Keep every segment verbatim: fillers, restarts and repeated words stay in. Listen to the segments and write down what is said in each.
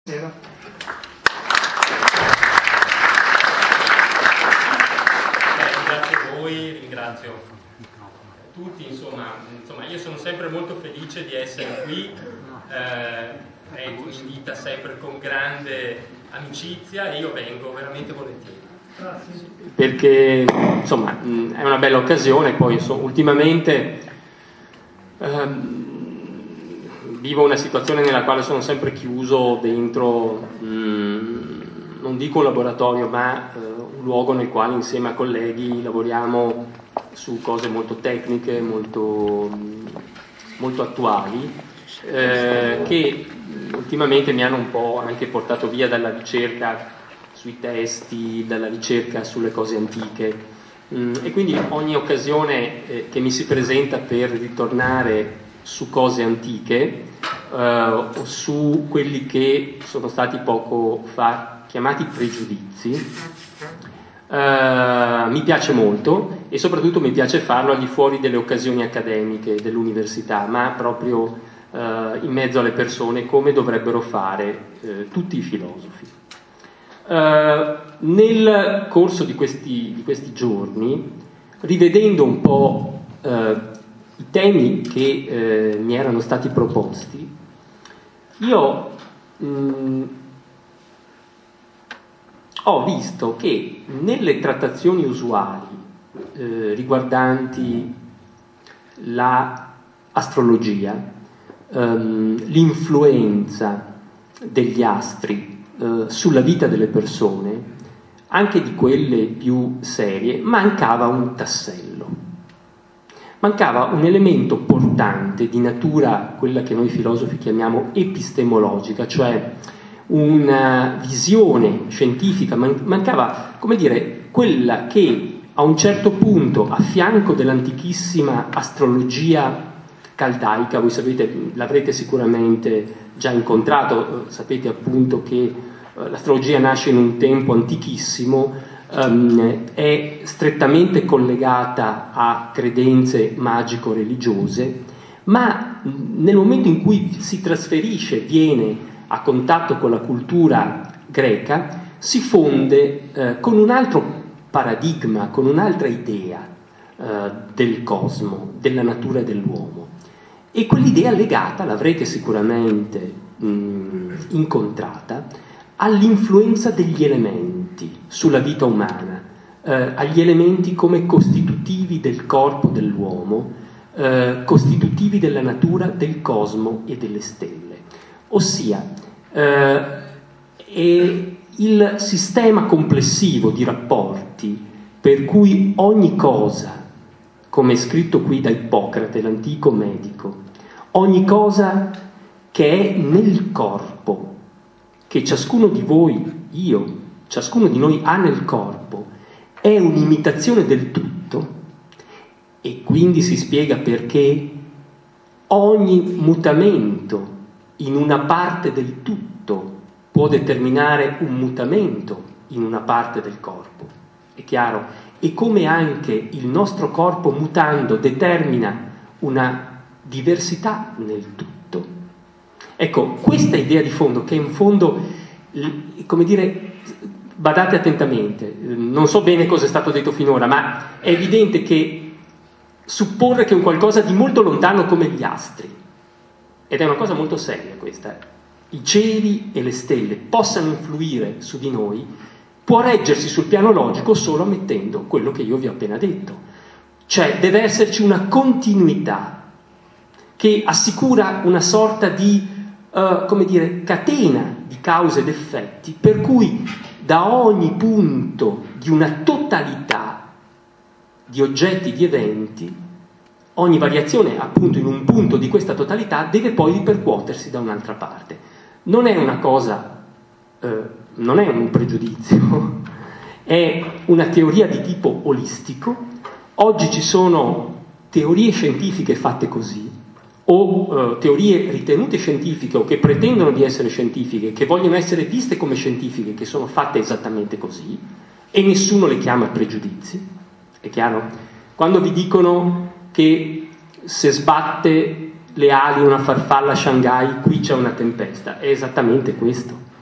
Buonasera. Eh, grazie a voi, ringrazio tutti, insomma, insomma io sono sempre molto felice di essere qui, eh, Enzo mi invita sempre con grande amicizia e io vengo veramente volentieri. Perché insomma è una bella occasione, poi insomma, ultimamente ehm, vivo una situazione nella quale sono sempre chiuso dentro, mh, non dico un laboratorio, ma eh, un luogo nel quale insieme a colleghi lavoriamo su cose molto tecniche, molto, molto attuali, eh, che ultimamente mi hanno un po' anche portato via dalla ricerca sui testi, dalla ricerca sulle cose antiche, mm, e quindi ogni occasione eh, che mi si presenta per ritornare su cose antiche eh, o su quelli che sono stati poco fa chiamati pregiudizi eh, mi piace molto, e soprattutto mi piace farlo al di fuori delle occasioni accademiche dell'università, ma proprio eh, in mezzo alle persone, come dovrebbero fare eh, tutti i filosofi. Uh, nel corso di questi, di questi giorni, rivedendo un po' uh, i temi che uh, mi erano stati proposti, io mh, ho visto che nelle trattazioni usuali uh, riguardanti l'astrologia, um, l'influenza degli astri sulla vita delle persone, anche di quelle più serie, mancava un tassello, mancava un elemento portante di natura, quella che noi filosofi chiamiamo epistemologica, cioè una visione scientifica, mancava, come dire, quella che a un certo punto, a fianco dell'antichissima astrologia caldaica, voi sapete, l'avrete sicuramente già incontrato, sapete appunto che l'astrologia nasce in un tempo antichissimo, um, è strettamente collegata a credenze magico-religiose, ma nel momento in cui si trasferisce, viene a contatto con la cultura greca, si fonde eh, con un altro paradigma, con un'altra idea eh, del cosmo, della natura dell'uomo. E quell'idea legata, l'avrete sicuramente mh, incontrata, all'influenza degli elementi sulla vita umana, eh, agli elementi come costitutivi del corpo dell'uomo, eh, costitutivi della natura, del cosmo e delle stelle. Ossia, eh, è il sistema complessivo di rapporti per cui ogni cosa, come è scritto qui da Ippocrate, l'antico medico, ogni cosa che è nel corpo, che ciascuno di voi, io, ciascuno di noi ha nel corpo, è un'imitazione del tutto, e quindi si spiega perché ogni mutamento in una parte del tutto può determinare un mutamento in una parte del corpo. È chiaro? E come anche il nostro corpo mutando determina una diversità nel tutto. Ecco, questa idea di fondo, che in fondo, come dire, badate attentamente, non so bene cosa è stato detto finora, ma è evidente che supporre che un qualcosa di molto lontano come gli astri, ed è una cosa molto seria questa, i cieli e le stelle possano influire su di noi, può reggersi sul piano logico solo ammettendo quello che io vi ho appena detto. Cioè deve esserci una continuità che assicura una sorta di, uh, come dire, catena di cause ed effetti, per cui da ogni punto di una totalità di oggetti, di eventi, ogni variazione appunto in un punto di questa totalità deve poi ripercuotersi da un'altra parte. Non è una cosa, uh, non è un pregiudizio, è una teoria di tipo olistico. Oggi ci sono teorie scientifiche fatte così, o eh, teorie ritenute scientifiche o che pretendono di essere scientifiche, che vogliono essere viste come scientifiche, che sono fatte esattamente così, e nessuno le chiama pregiudizi. È chiaro? Quando vi dicono che se sbatte le ali una farfalla a Shanghai, qui c'è una tempesta, è esattamente questo.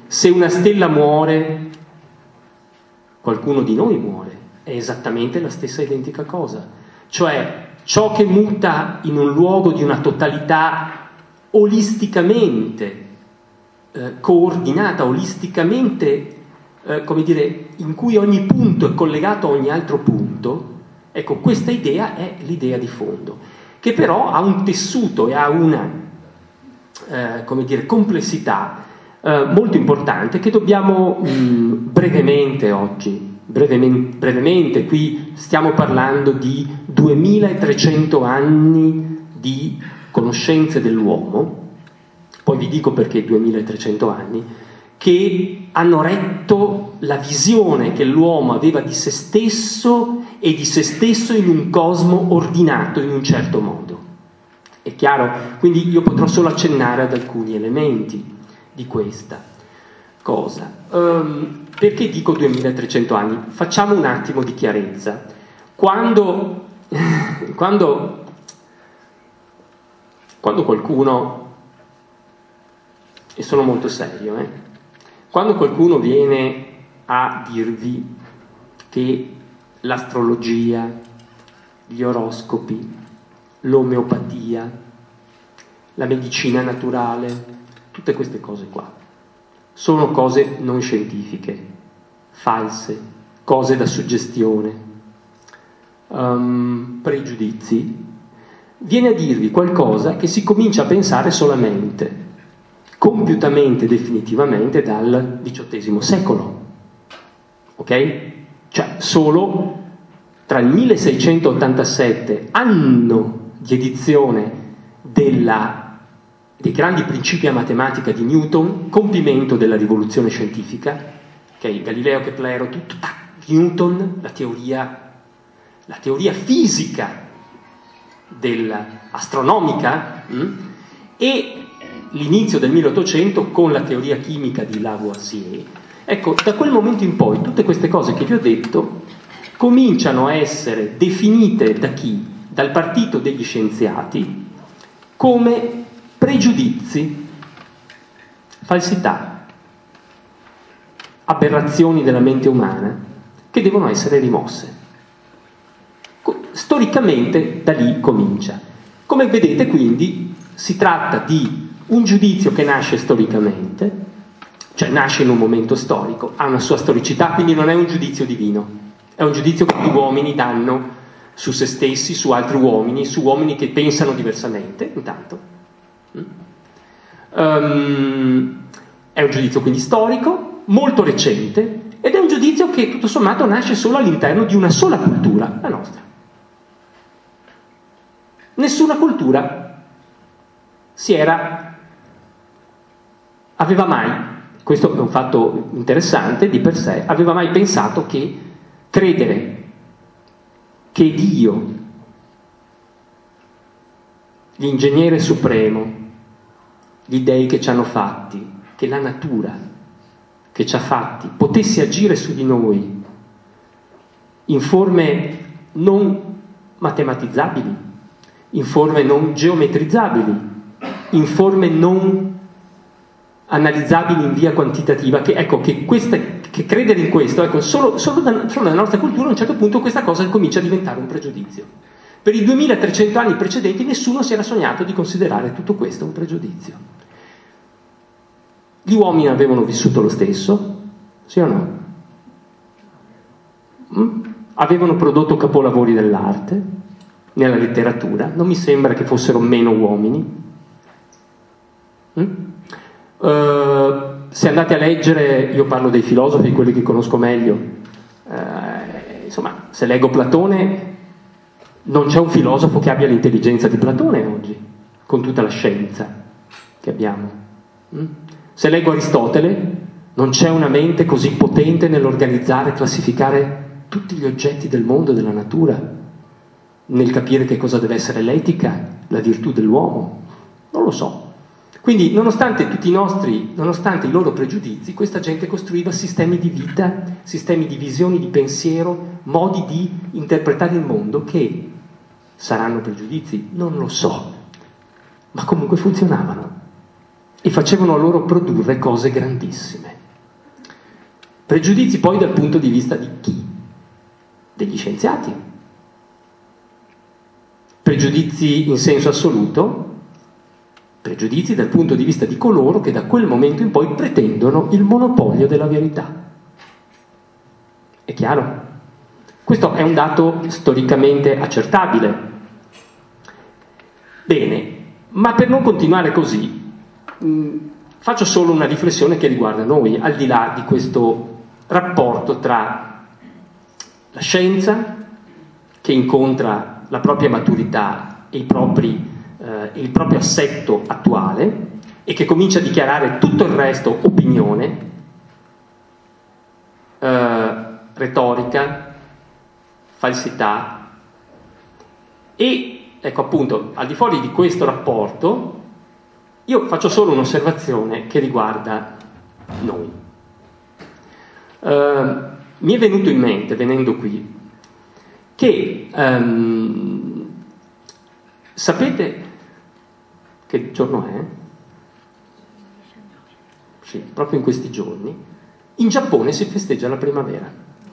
se una stella muore, qualcuno di noi muore, è esattamente la stessa identica cosa. Cioè, ciò che muta in un luogo di una totalità olisticamente eh, coordinata, olisticamente, eh, come dire, in cui ogni punto è collegato a ogni altro punto, ecco, questa idea è l'idea di fondo, che però ha un tessuto e ha una, eh, come dire, complessità eh, molto importante che dobbiamo mh, brevemente oggi, brevemente, brevemente, qui stiamo parlando di duemilatrecento anni di conoscenze dell'uomo, poi vi dico perché duemilatrecento anni, che hanno retto la visione che l'uomo aveva di se stesso e di se stesso in un cosmo ordinato in un certo modo. È chiaro? Quindi io potrò solo accennare ad alcuni elementi di questa cosa. Um, perché dico duemilatrecento anni? Facciamo un attimo di chiarezza. Quando, quando, quando qualcuno, e sono molto serio, eh, quando qualcuno viene a dirvi che l'astrologia, gli oroscopi, l'omeopatia, la medicina naturale, tutte queste cose qua sono cose non scientifiche, false, cose da suggestione, um, pregiudizi, viene a dirvi qualcosa che si comincia a pensare solamente, compiutamente, definitivamente dal diciottesimo secolo, ok? Cioè solo tra il milleseicentottantasette, anno di edizione della, dei grandi principi a matematica di Newton, compimento della rivoluzione scientifica, ok? Galileo, Keplero, tutto, Newton, la teoria, la teoria fisica dell'astronomica hm? e l'inizio del milleottocento con la teoria chimica di Lavoisier. Ecco, da quel momento in poi tutte queste cose che vi ho detto cominciano a essere definite da chi? Dal partito degli scienziati come pregiudizi, falsità, aberrazioni della mente umana che devono essere rimosse. Storicamente da lì comincia. Come vedete quindi si tratta di un giudizio che nasce storicamente, cioè nasce in un momento storico, ha una sua storicità, quindi non è un giudizio divino, è un giudizio che gli uomini danno su se stessi, su altri uomini, su uomini che pensano diversamente, intanto. Um, è un giudizio quindi storico, molto recente, ed è un giudizio che tutto sommato nasce solo all'interno di una sola cultura, la nostra. Nessuna cultura si era, aveva mai, questo è un fatto interessante di per sé, aveva mai pensato che credere che Dio, l'ingegnere supremo, gli dei che ci hanno fatti, che la natura che ci ha fatti, potesse agire su di noi in forme non matematizzabili, in forme non geometrizzabili, in forme non analizzabili in via quantitativa, che ecco che, questa, che credere in questo, ecco, solo, solo, da, solo nella nostra cultura a un certo punto questa cosa comincia a diventare un pregiudizio. Per i duemilatrecento anni precedenti nessuno si era sognato di considerare tutto questo un pregiudizio. Gli uomini avevano vissuto lo stesso, sì o no? Mm? Avevano prodotto capolavori dell'arte, nella letteratura, non mi sembra che fossero meno uomini. Mm? Uh, se andate a leggere, io parlo dei filosofi, quelli che conosco meglio, uh, insomma, se leggo Platone, non c'è un filosofo che abbia l'intelligenza di Platone oggi, con tutta la scienza che abbiamo. Mm? Se leggo Aristotele, non c'è una mente così potente nell'organizzare e classificare tutti gli oggetti del mondo, della natura, nel capire che cosa deve essere l'etica, la virtù dell'uomo. Non lo so. Quindi, nonostante tutti i nostri, nonostante i loro pregiudizi, questa gente costruiva sistemi di vita, sistemi di visioni, di pensiero, modi di interpretare il mondo che saranno pregiudizi, non lo so, ma comunque funzionavano e facevano loro produrre cose grandissime. Pregiudizi poi dal punto di vista di chi? Degli scienziati. Pregiudizi in senso assoluto, pregiudizi dal punto di vista di coloro che da quel momento in poi pretendono il monopolio della verità. È chiaro? Questo è un dato storicamente accertabile. Bene, ma per non continuare così, mh, faccio solo una riflessione che riguarda noi, al di là di questo rapporto tra la scienza, che incontra la propria maturità e, i propri, eh, e il proprio assetto attuale, e che comincia a dichiarare tutto il resto opinione, eh, retorica, falsità, e ecco appunto, al di fuori di questo rapporto, io faccio solo un'osservazione che riguarda noi. Uh, mi è venuto in mente, venendo qui, che um, sapete che giorno è? Sì, proprio in questi giorni in Giappone si festeggia la primavera.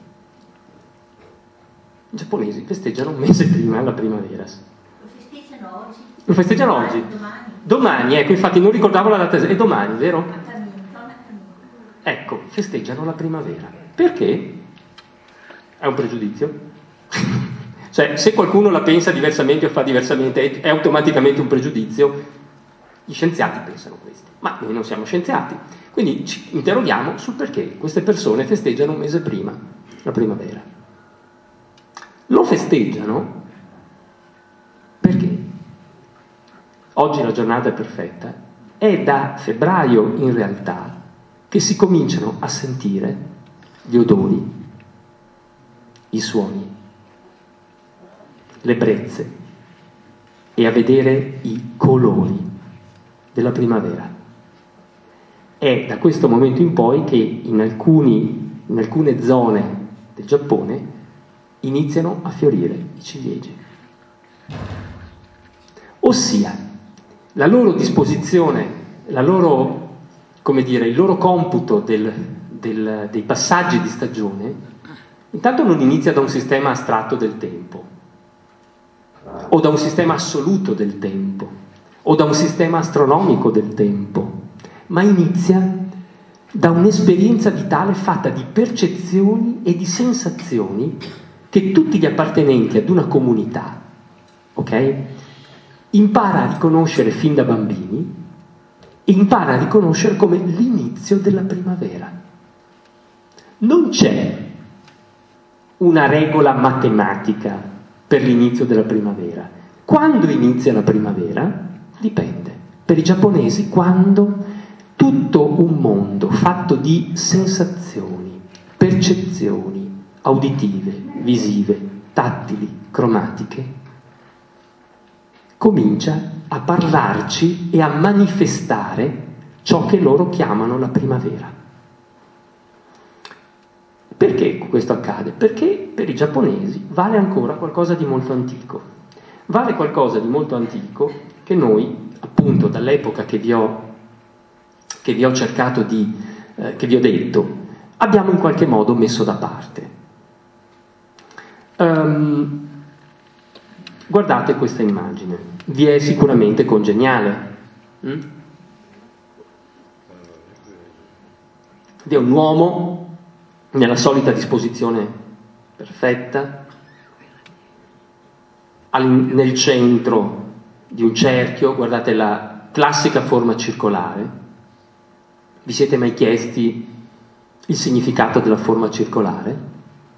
I giapponesi festeggiano un mese prima la primavera. Lo festeggiano oggi? Lo festeggiano oggi? Domani. Domani, ecco, infatti non ricordavo la data, è domani, vero? A Camino, a Camino. Ecco, festeggiano la primavera. Perché? È un pregiudizio? Cioè, se qualcuno la pensa diversamente o fa diversamente, è automaticamente un pregiudizio. Gli scienziati pensano questo, ma noi non siamo scienziati. Quindi ci interroghiamo sul perché queste persone festeggiano un mese prima la primavera. Lo festeggiano perché oggi la giornata è perfetta, è da febbraio in realtà che si cominciano a sentire gli odori, i suoni, le brezze e a vedere i colori della primavera. È da questo momento in poi che in, alcuni, in alcune zone del Giappone iniziano a fiorire i ciliegi. Ossia, la loro disposizione, la loro, come dire, il loro computo del, del, dei passaggi di stagione, intanto non inizia da un sistema astratto del tempo, o da un sistema assoluto del tempo, o da un sistema astronomico del tempo, ma inizia da un'esperienza vitale fatta di percezioni e di sensazioni che tutti gli appartenenti ad una comunità, ok? Impara a riconoscere fin da bambini e impara a riconoscere come l'inizio della primavera. Non c'è una regola matematica per l'inizio della primavera. Quando inizia la primavera? Dipende. Per i giapponesi, quando tutto un mondo fatto di sensazioni, percezioni auditive, visive, tattili, cromatiche, comincia a parlarci e a manifestare ciò che loro chiamano la primavera. Perché questo accade? Perché per i giapponesi vale ancora qualcosa di molto antico. Vale qualcosa di molto antico che noi, appunto, dall'epoca che vi ho, che vi ho cercato di, eh, che vi ho detto, abbiamo in qualche modo messo da parte. Um, guardate questa immagine, vi è sicuramente congeniale. Mm? Vi è un uomo nella solita disposizione perfetta, al, nel centro di un cerchio, guardate la classica forma circolare. Vi siete mai chiesti il significato della forma circolare?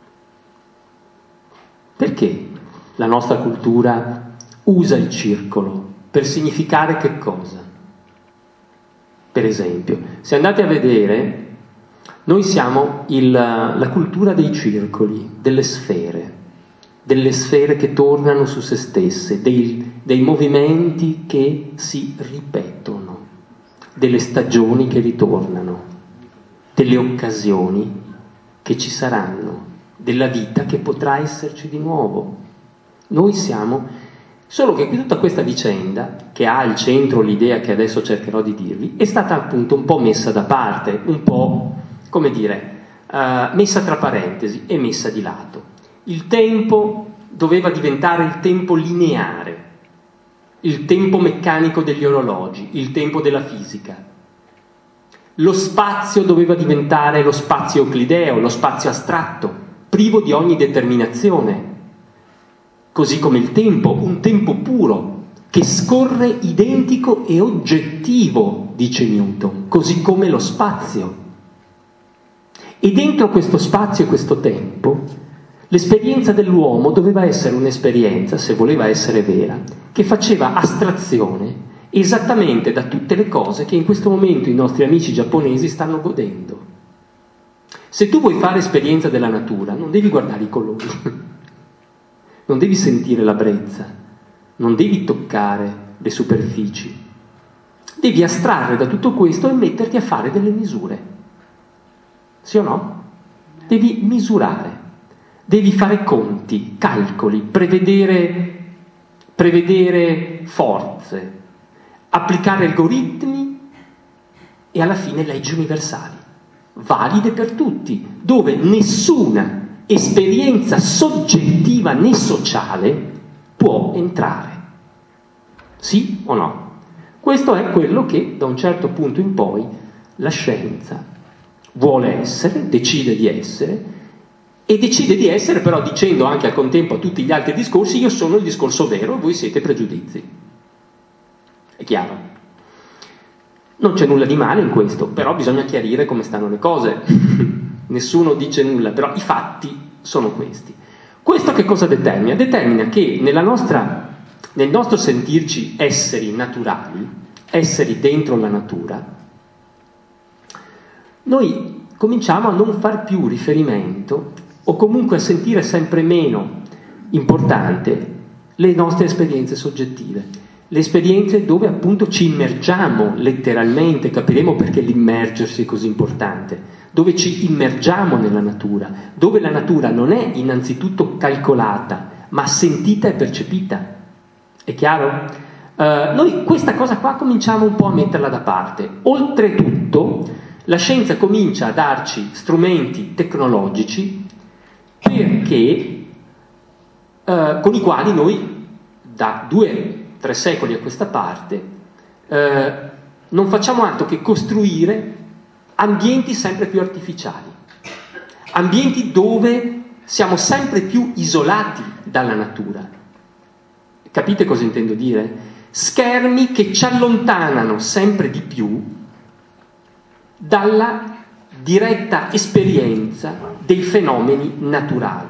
Perché la nostra cultura usa il circolo per significare che cosa? Per esempio, se andate a vedere, noi siamo il, la cultura dei circoli, delle sfere, delle sfere che tornano su se stesse, dei, dei movimenti che si ripetono, delle stagioni che ritornano, delle occasioni che ci saranno, della vita che potrà esserci di nuovo. Noi siamo, solo che tutta questa vicenda, che ha al centro l'idea che adesso cercherò di dirvi, è stata appunto un po' messa da parte, un po', come dire, uh, messa tra parentesi e messa di lato. Il tempo doveva diventare il tempo lineare, il tempo meccanico degli orologi, il tempo della fisica. Lo spazio doveva diventare lo spazio euclideo, lo spazio astratto, privo di ogni determinazione, così come il tempo, un tempo puro, che scorre identico e oggettivo, dice Newton, così come lo spazio. E dentro questo spazio e questo tempo, l'esperienza dell'uomo doveva essere un'esperienza, se voleva essere vera, che faceva astrazione esattamente da tutte le cose che in questo momento i nostri amici giapponesi stanno godendo. Se tu vuoi fare esperienza della natura, non devi guardare i colori, non devi sentire la brezza, non devi toccare le superfici, devi astrarre da tutto questo e metterti a fare delle misure. Sì o no? Devi misurare, devi fare conti, calcoli, prevedere, prevedere forze, applicare algoritmi e alla fine leggi universali, valide per tutti, dove nessuna esperienza soggettiva né sociale può entrare. Sì o no? Questo è quello che da un certo punto in poi la scienza vuole essere, decide di essere, e decide di essere però dicendo anche al contempo a tutti gli altri discorsi: io sono il discorso vero e voi siete pregiudizi. È chiaro? Non c'è nulla di male in questo, però bisogna chiarire come stanno le cose. Nessuno dice nulla, però i fatti sono questi. Questo che cosa determina? Determina che nella nostra, nel nostro sentirci esseri naturali, esseri dentro la natura, noi cominciamo a non far più riferimento, o comunque a sentire sempre meno importante, le nostre esperienze soggettive. Le esperienze dove appunto ci immergiamo letteralmente, capiremo perché l'immergersi è così importante, dove ci immergiamo nella natura, dove la natura non è innanzitutto calcolata, ma sentita e percepita. È chiaro? Uh, noi questa cosa qua cominciamo un po' a metterla da parte. Oltretutto, la scienza comincia a darci strumenti tecnologici perché, uh, con i quali noi, da due tre secoli a questa parte, eh, non facciamo altro che costruire ambienti sempre più artificiali, ambienti dove siamo sempre più isolati dalla natura. Capite cosa intendo dire? Schermi che ci allontanano sempre di più dalla diretta esperienza dei fenomeni naturali.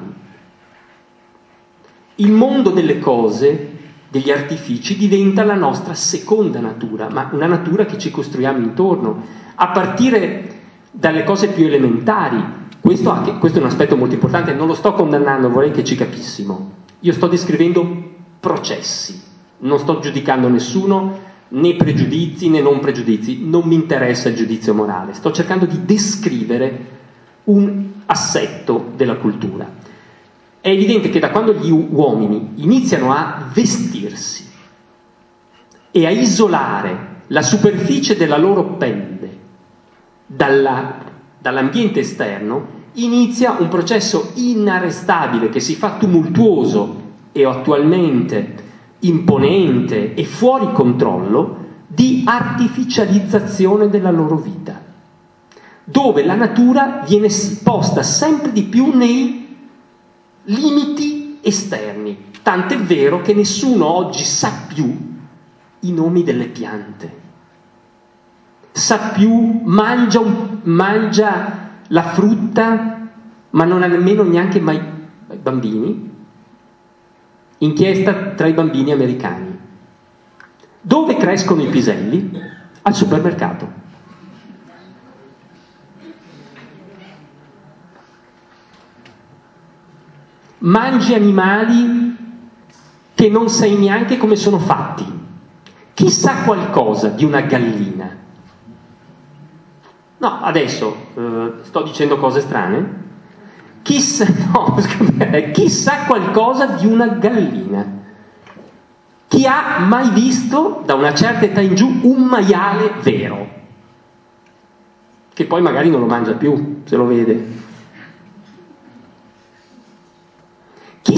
Il mondo delle cose, degli artifici, diventa la nostra seconda natura, ma una natura che ci costruiamo intorno, a partire dalle cose più elementari. Questo, anche, questo è un aspetto molto importante, non lo sto condannando, vorrei che ci capissimo. Io sto descrivendo processi, non sto giudicando nessuno, né pregiudizi né non pregiudizi, non mi interessa il giudizio morale, sto cercando di descrivere un assetto della cultura. È evidente che da quando gli uomini iniziano a vestirsi e a isolare la superficie della loro pelle dalla, dall'ambiente esterno, inizia un processo inarrestabile che si fa tumultuoso e attualmente imponente e fuori controllo di artificializzazione della loro vita, dove la natura viene posta sempre di più nei limiti esterni, tant'è vero che nessuno oggi sa più i nomi delle piante, sa più, mangia, un, mangia la frutta, ma non ha nemmeno neanche mai bambini. Inchiesta tra i bambini americani. Dove crescono i piselli? Al supermercato. Mangi animali che non sai neanche come sono fatti. Chi sa qualcosa di una gallina? No, adesso eh, sto dicendo cose strane. Chi sa, no, scusate, chi sa qualcosa di una gallina? Chi ha mai visto da una certa età in giù un maiale vero? Che poi magari non lo mangia più, se lo vede.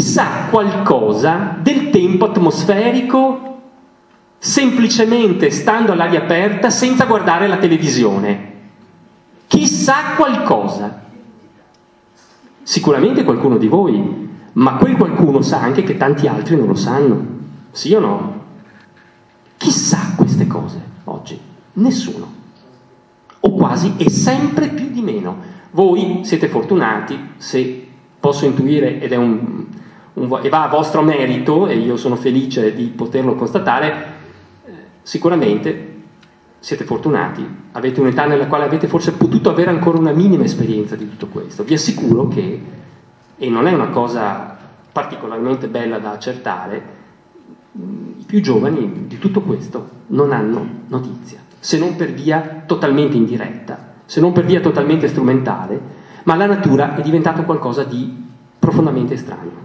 sa qualcosa del tempo atmosferico semplicemente stando all'aria aperta senza guardare la televisione? Chi sa qualcosa? Sicuramente qualcuno di voi, ma quel qualcuno sa anche che tanti altri non lo sanno, sì o no? Chi sa queste cose oggi? Nessuno, o quasi, e sempre più di meno. Voi siete fortunati, se posso intuire, ed è un, un, e va a vostro merito, e io sono felice di poterlo constatare, eh, sicuramente siete fortunati, avete un'età nella quale avete forse potuto avere ancora una minima esperienza di tutto questo. Vi assicuro che, e non è una cosa particolarmente bella da accertare, i più giovani di tutto questo non hanno notizia, se non per via totalmente indiretta, se non per via totalmente strumentale, ma la natura è diventata qualcosa di profondamente estraneo.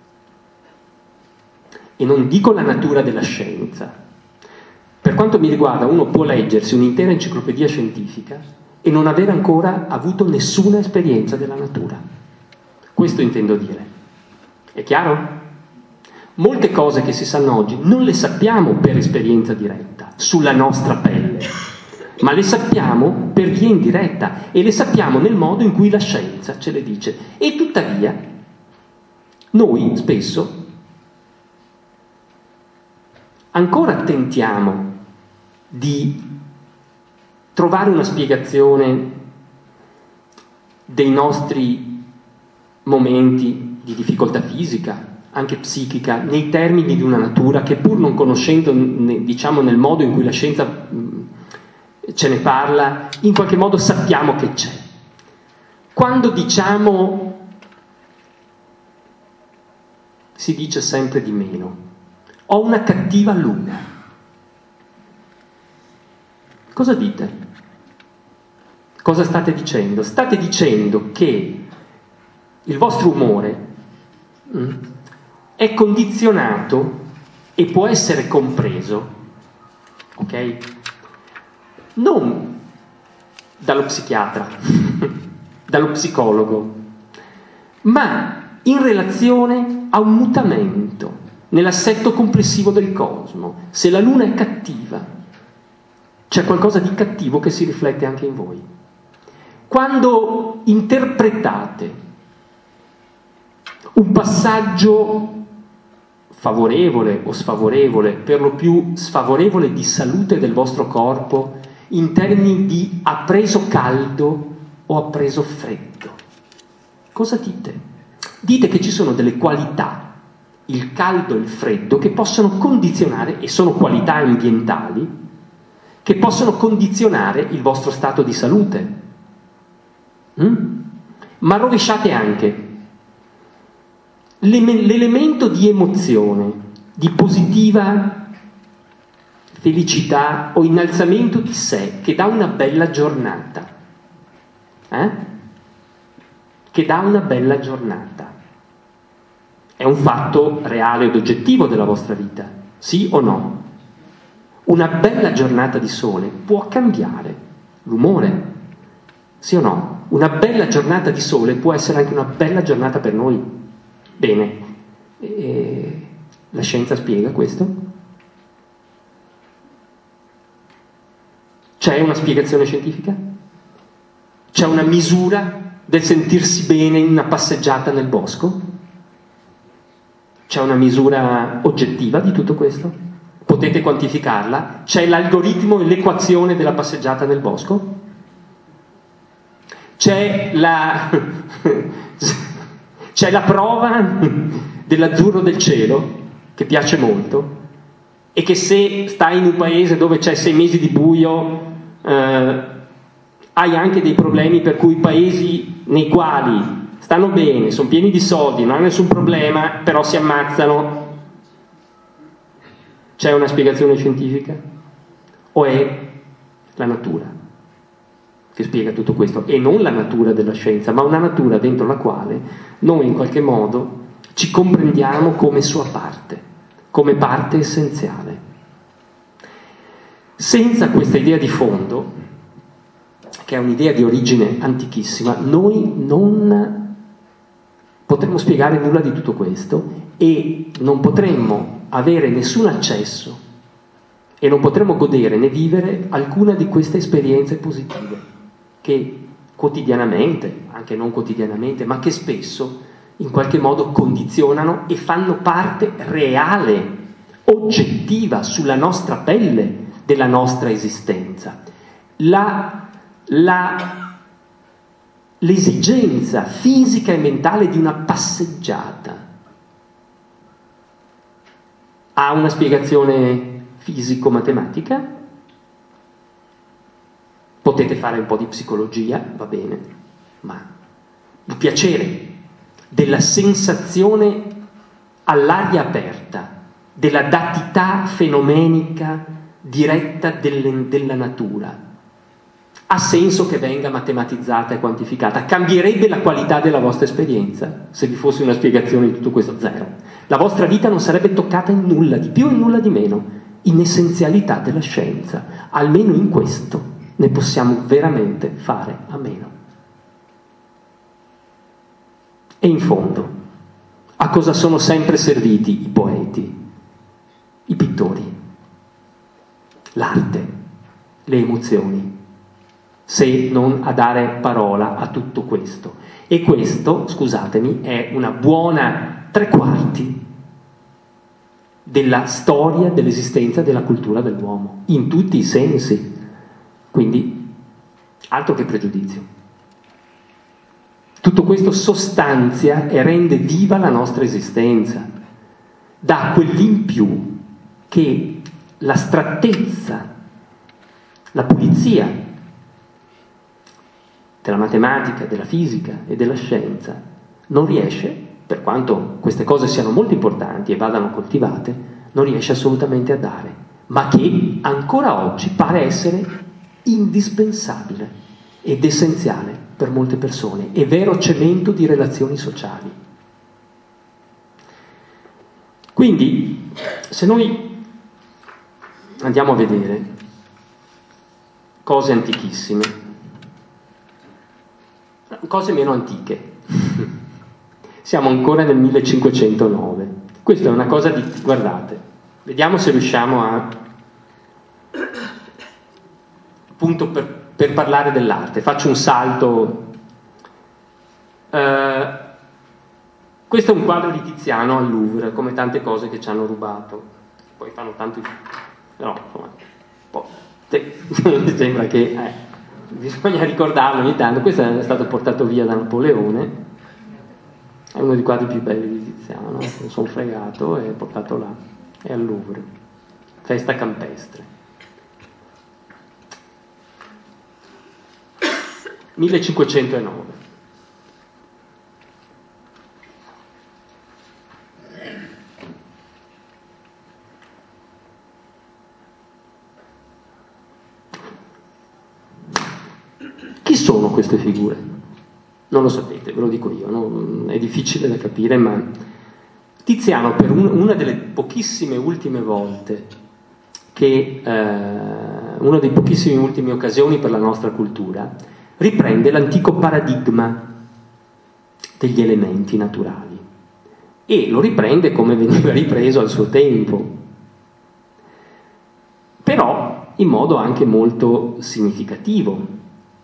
E non dico la natura della scienza. Per quanto mi riguarda, uno può leggersi un'intera enciclopedia scientifica e non avere ancora avuto nessuna esperienza della natura. Questo intendo dire. È chiaro? Molte cose che si sanno oggi non le sappiamo per esperienza diretta, sulla nostra pelle, ma le sappiamo per via indiretta e le sappiamo nel modo in cui la scienza ce le dice. E tuttavia, noi spesso ancora tentiamo di trovare una spiegazione dei nostri momenti di difficoltà fisica, anche psichica, nei termini di una natura che, pur non conoscendo, diciamo, nel modo in cui la scienza ce ne parla, in qualche modo sappiamo che c'è. Quando diciamo si dice sempre di meno. Ho una cattiva luna. Cosa dite? Cosa state dicendo? State dicendo che il vostro umore mm, è condizionato e può essere compreso, ok? Non dallo psichiatra, dallo psicologo, ma in relazione a un mutamento nell'assetto complessivo del cosmo. Se la luna è cattiva, c'è qualcosa di cattivo che si riflette anche in voi. Quando interpretate un passaggio favorevole o sfavorevole, per lo più sfavorevole di salute del vostro corpo, in termini di ha preso caldo o ha preso freddo, cosa dite? Dite che ci sono delle qualità, il caldo e il freddo, che possono condizionare, e sono qualità ambientali, che possono condizionare il vostro stato di salute. Mm? Ma rovesciate anche l'elemento di emozione, di positiva felicità o innalzamento di sé, che dà una bella giornata. Eh? Che dà una bella giornata. È un fatto reale ed oggettivo della vostra vita, sì o no? Una bella giornata di sole può cambiare l'umore, sì o no? Una bella giornata di sole può essere anche una bella giornata per noi. Bene, e la scienza spiega questo? C'è una spiegazione scientifica? C'è una misura del sentirsi bene in una passeggiata nel bosco? C'è una misura oggettiva di tutto questo? Potete quantificarla? C'è l'algoritmo e l'equazione della passeggiata nel bosco? C'è la... C'è la prova dell'azzurro del cielo, che piace molto, e che se stai in un paese dove c'è sei mesi di buio, eh, hai anche dei problemi, per cui paesi nei quali stanno bene, sono pieni di soldi, non hanno nessun problema, però si ammazzano. C'è una spiegazione scientifica? O è la natura che spiega tutto questo? E non la natura della scienza, ma una natura dentro la quale noi in qualche modo ci comprendiamo come sua parte, come parte essenziale. Senza questa idea di fondo, che è un'idea di origine antichissima, noi non potremmo spiegare nulla di tutto questo e non potremmo avere nessun accesso e non potremmo godere né vivere alcuna di queste esperienze positive che quotidianamente, anche non quotidianamente, ma che spesso in qualche modo condizionano e fanno parte reale, oggettiva, sulla nostra pelle della nostra esistenza. La, la, l'esigenza fisica e mentale di una passeggiata ha una spiegazione fisico-matematica? Potete fare un po' di psicologia, va bene, ma il piacere della sensazione all'aria aperta, della datità fenomenica diretta delle, della natura, ha senso che venga matematizzata e quantificata? Cambierebbe la qualità della vostra esperienza se vi fosse una spiegazione di tutto questo? Zero. La vostra vita non sarebbe toccata in nulla di più e nulla di meno, in essenzialità della scienza. Almeno in questo ne possiamo veramente fare a meno. E in fondo, a cosa sono sempre serviti i poeti, i pittori, l'arte, le emozioni, se non a dare parola a tutto questo? E questo, scusatemi, è una buona tre quarti della storia dell'esistenza della cultura dell'uomo, in tutti i sensi. Quindi, altro che pregiudizio. Tutto questo sostanzia e rende viva la nostra esistenza, dà quell'in più che l'astrattezza, la pulizia della matematica, della fisica e della scienza non riesce, per quanto queste cose siano molto importanti e vadano coltivate, non riesce assolutamente a dare, ma che ancora oggi pare essere indispensabile ed essenziale per molte persone, è vero cemento di relazioni sociali. Quindi, se noi andiamo a vedere cose antichissime, cose meno antiche, siamo ancora nel millecinquecentonove. Questa è una cosa di... guardate, vediamo se riusciamo a... appunto per, per parlare dell'arte, faccio un salto. Uh, questo è un quadro di Tiziano al Louvre, come tante cose che ci hanno rubato. Poi fanno tanto... no, insomma, un po'... mi sembra che... Eh, bisogna ricordarlo ogni tanto. Questo è stato portato via da Napoleone, è uno dei quadri più belli di Tiziano, no? Mi sono fregato e portato là, è al Louvre, festa campestre. millecinquecentonove. Chi sono queste figure? Non lo sapete, ve lo dico io, no? È difficile da capire, ma Tiziano, per un, una delle pochissime ultime volte che eh, una delle pochissime ultime occasioni per la nostra cultura, riprende l'antico paradigma degli elementi naturali e lo riprende come veniva ripreso al suo tempo, però in modo anche molto significativo.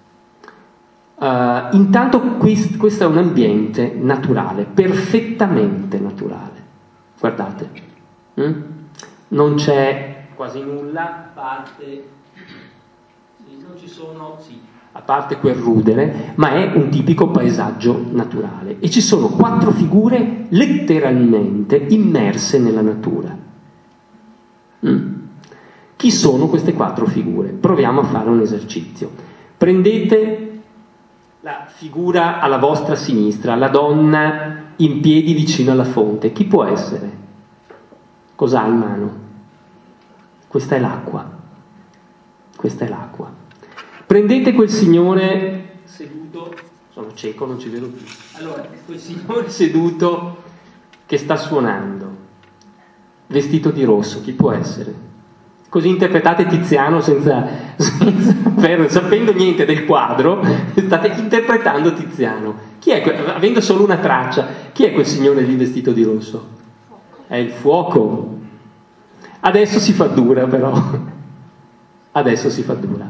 Uh, intanto quest, questo è un ambiente naturale, perfettamente naturale. Guardate, hm? Non c'è quasi nulla, a parte, sì, non ci sono, sì, a parte quel rudere, ma è un tipico paesaggio naturale e ci sono quattro figure letteralmente immerse nella natura. Hm? Chi sono queste quattro figure? Proviamo a fare un esercizio. Prendete la figura alla vostra sinistra, la donna in piedi vicino alla fonte. Chi può essere? Cos'ha in mano? Questa è l'acqua. Questa è l'acqua. Prendete quel signore seduto, sono cieco, non ci vedo più. Allora, quel signore seduto che sta suonando, vestito di rosso, chi può essere? Così interpretate Tiziano senza, senza per, sapendo niente del quadro, state interpretando Tiziano. Chi Chi è, que- avendo solo una traccia, chi è quel signore lì vestito di rosso? È il fuoco. Adesso si fa dura però. Adesso si fa dura.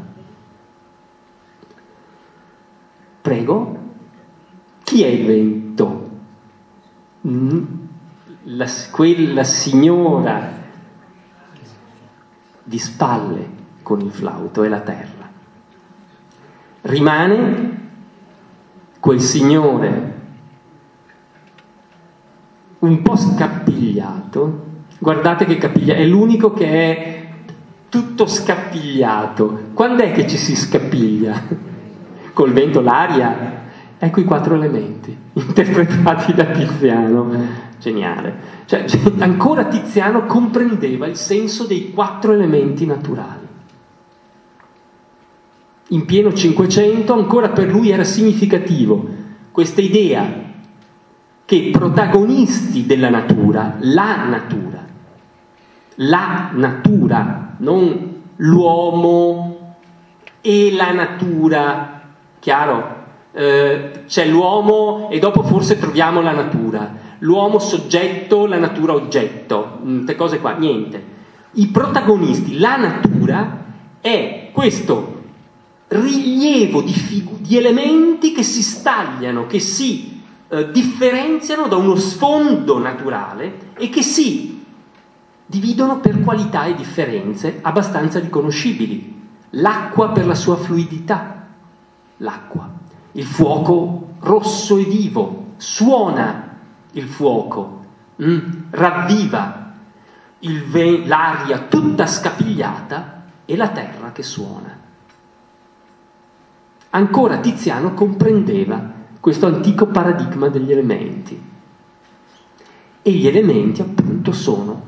Prego. Chi è il vento? Mm. La, quella signora di spalle con il flauto è la terra. Rimane quel signore un po' scappigliato. Guardate che capiglia, è l'unico che è tutto scappigliato. Quando è che ci si scappiglia? Col vento, l'aria. Ecco i quattro elementi interpretati da Tiziano. Geniale. Cioè, ancora Tiziano comprendeva il senso dei quattro elementi naturali. In pieno Cinquecento ancora per lui era significativo questa idea che protagonisti della natura, la natura, la natura, non l'uomo e la natura, chiaro? Eh, c'è l'uomo e dopo forse troviamo la natura, l'uomo soggetto, la natura oggetto, queste cose qua, niente. I protagonisti, la natura è questo rilievo di, figu- di elementi che si stagliano, che si eh, differenziano da uno sfondo naturale e che si dividono per qualità e differenze abbastanza riconoscibili. L'acqua per la sua fluidità, l'acqua, il fuoco rosso e vivo, suona il fuoco, mm, ravviva il ve- l'aria tutta scapigliata e la terra che suona. Ancora Tiziano comprendeva questo antico paradigma degli elementi. E gli elementi appunto sono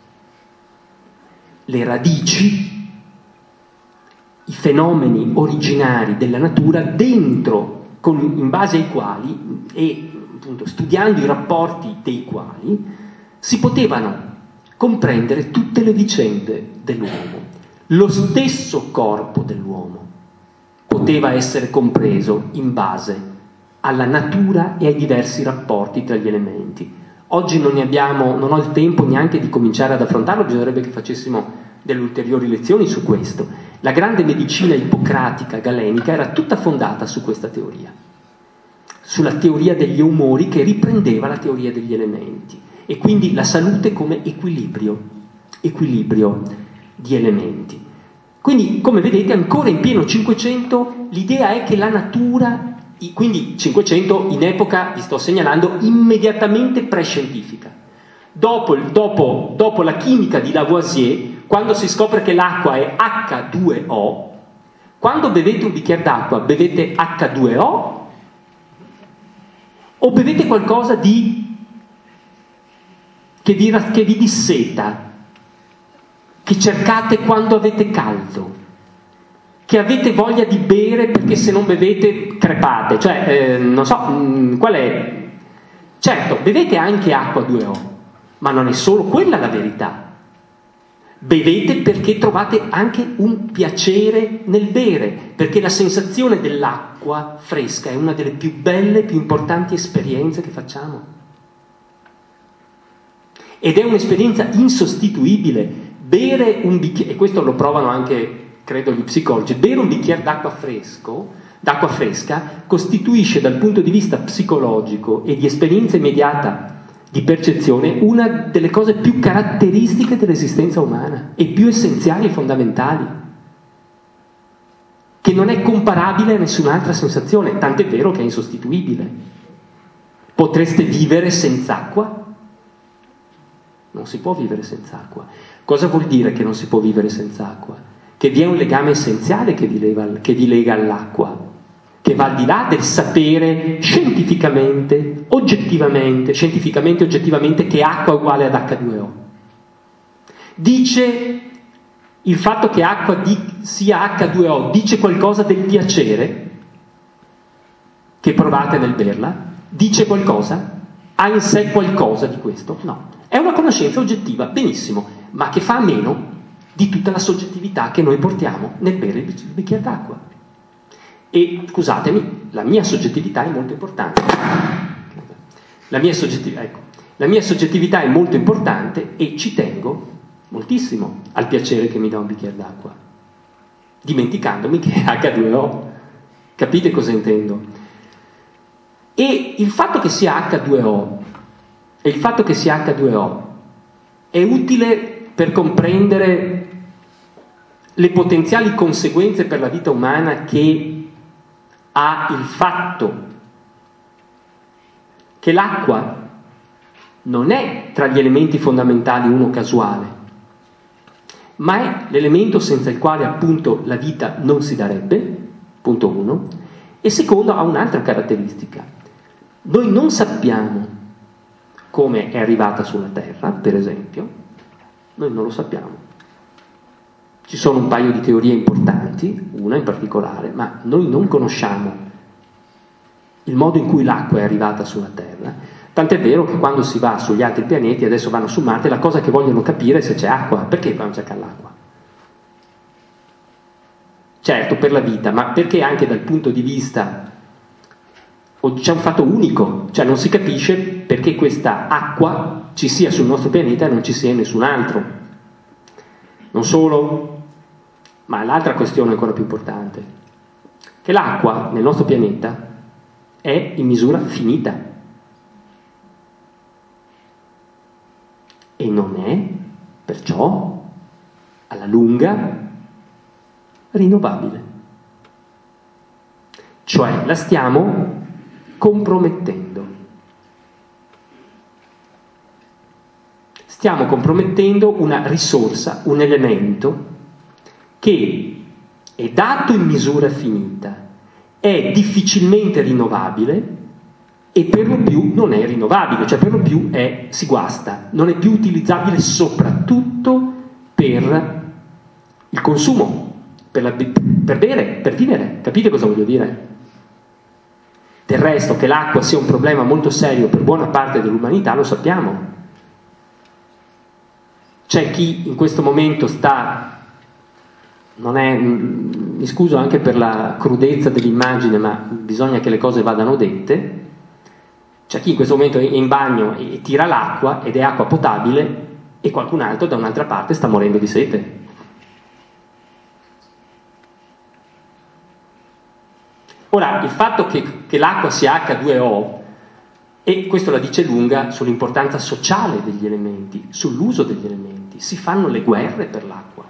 le radici, i fenomeni originari della natura dentro, con, in base ai quali, e appunto studiando i rapporti dei quali, si potevano comprendere tutte le vicende dell'uomo. Lo stesso corpo dell'uomo poteva essere compreso in base alla natura e ai diversi rapporti tra gli elementi. Oggi non ne abbiamo, non ho il tempo neanche di cominciare ad affrontarlo, bisognerebbe che facessimo delle ulteriori lezioni su questo. La grande medicina ippocratica galenica era tutta fondata su questa teoria, sulla teoria degli umori che riprendeva la teoria degli elementi, e quindi la salute come equilibrio, equilibrio di elementi. Quindi, come vedete, ancora in pieno Cinquecento l'idea è che la natura, quindi Cinquecento in epoca, vi sto segnalando, immediatamente prescientifica. Dopo, dopo, dopo la chimica di Lavoisier, quando si scopre che l'acqua è acca due o, quando bevete un bicchiere d'acqua, bevete acca due o o bevete qualcosa di che vi, che vi disseta, che cercate quando avete caldo, che avete voglia di bere perché se non bevete crepate, cioè eh, non so mh, qual è. Certo, bevete anche acqua due o, ma non è solo quella la verità. Bevete perché trovate anche un piacere nel bere, perché la sensazione dell'acqua fresca è una delle più belle, più importanti esperienze che facciamo. Ed è un'esperienza insostituibile. Bere un bicchiere, e questo lo provano anche, credo, gli psicologi, bere un bicchiere d'acqua fresco, d'acqua fresca, costituisce dal punto di vista psicologico e di esperienza immediata di percezione una delle cose più caratteristiche dell'esistenza umana e più essenziali e fondamentali, che non è comparabile a nessun'altra sensazione, tant'è vero che è insostituibile. Potreste vivere senza acqua? Non si può vivere senza acqua. Cosa vuol dire che non si può vivere senza acqua? Che vi è un legame essenziale che vi lega, che vi lega all'acqua, che va al di là del sapere scientificamente, oggettivamente, scientificamente, oggettivamente che acqua è uguale ad acca due o. Dice il fatto che acqua di, sia acca due o, dice qualcosa del piacere che provate nel berla? Dice qualcosa? Ha in sé qualcosa di questo? No. È una conoscenza oggettiva, benissimo, ma che fa a meno di tutta la soggettività che noi portiamo nel bere il bicchiere d'acqua. E scusatemi, la mia soggettività è molto importante. La mia, soggettiv- ecco, la mia soggettività è molto importante e ci tengo moltissimo al piacere che mi dà un bicchiere d'acqua, dimenticandomi che è acca due o. Capite cosa intendo? E il fatto che sia acca due o e il fatto che sia acca due o è utile per comprendere le potenziali conseguenze per la vita umana che ha il fatto che l'acqua non è tra gli elementi fondamentali uno casuale, ma è l'elemento senza il quale appunto la vita non si darebbe, punto uno, e secondo ha un'altra caratteristica. Noi non sappiamo come è arrivata sulla Terra, per esempio, noi non lo sappiamo. Ci sono un paio di teorie importanti, una in particolare, ma noi non conosciamo il modo in cui l'acqua è arrivata sulla Terra, tant'è vero che quando si va sugli altri pianeti, adesso vanno su Marte, la cosa che vogliono capire è se c'è acqua. Perché vanno a cercare l'acqua? Certo, per la vita, ma perché anche dal punto di vista, c'è un fatto unico, cioè non si capisce perché questa acqua ci sia sul nostro pianeta e non ci sia in nessun altro. Non solo, ma l'altra questione ancora più importante, che l'acqua nel nostro pianeta è in misura finita e non è perciò alla lunga rinnovabile, cioè la stiamo compromettendo. Stiamo compromettendo una risorsa, un elemento che è dato in misura finita, è difficilmente rinnovabile e per lo più non è rinnovabile, cioè per lo più è, si guasta, non è più utilizzabile soprattutto per il consumo, per, la, per bere, per vivere. Capite cosa voglio dire? Del resto, che l'acqua sia un problema molto serio per buona parte dell'umanità lo sappiamo. C'è chi in questo momento sta, non è, mi scuso anche per la crudezza dell'immagine, ma bisogna che le cose vadano dette. C'è chi in questo momento è in bagno e tira l'acqua ed è acqua potabile e qualcun altro da un'altra parte sta morendo di sete. Ora, il fatto che, che l'acqua sia acca due o, e questo la dice lunga sull'importanza sociale degli elementi, sull'uso degli elementi, si fanno le guerre per l'acqua.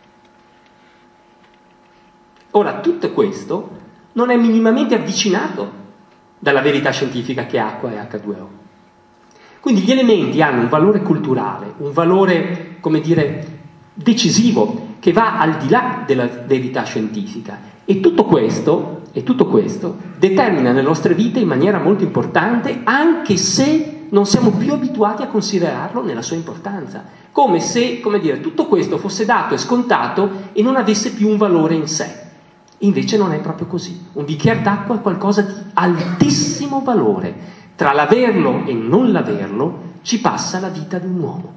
Ora, tutto questo non è minimamente avvicinato dalla verità scientifica che acqua è acca due o. Quindi gli elementi hanno un valore culturale, un valore, come dire, decisivo, che va al di là della verità scientifica. E tutto questo, e tutto questo determina le nostre vite in maniera molto importante, anche se non siamo più abituati a considerarlo nella sua importanza. Come se, come dire, tutto questo fosse dato e scontato e non avesse più un valore in sé. Invece non è proprio così. Un bicchiere d'acqua è qualcosa di altissimo valore. Tra l'averlo e non l'averlo ci passa la vita di un uomo.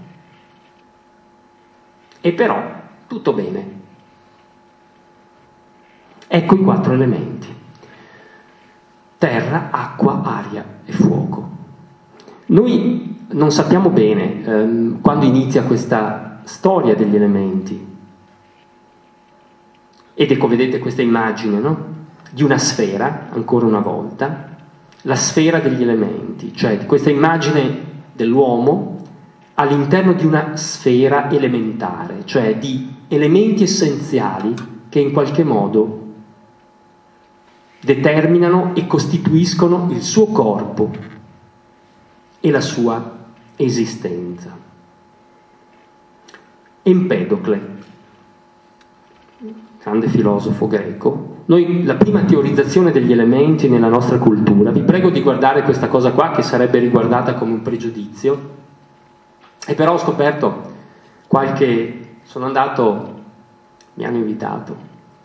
E però, tutto bene. Ecco i quattro elementi. Terra, acqua, aria e fuoco. Noi non sappiamo bene ehm, quando inizia questa storia degli elementi. Ed ecco, vedete questa immagine, no? Di una sfera, ancora una volta, la sfera degli elementi, cioè di questa immagine dell'uomo all'interno di una sfera elementare, cioè di elementi essenziali che in qualche modo determinano e costituiscono il suo corpo e la sua esistenza. Empedocle, grande filosofo greco. Noi, la prima teorizzazione degli elementi nella nostra cultura, vi prego di guardare questa cosa qua che sarebbe riguardata come un pregiudizio, e però ho scoperto qualche, sono andato, mi hanno invitato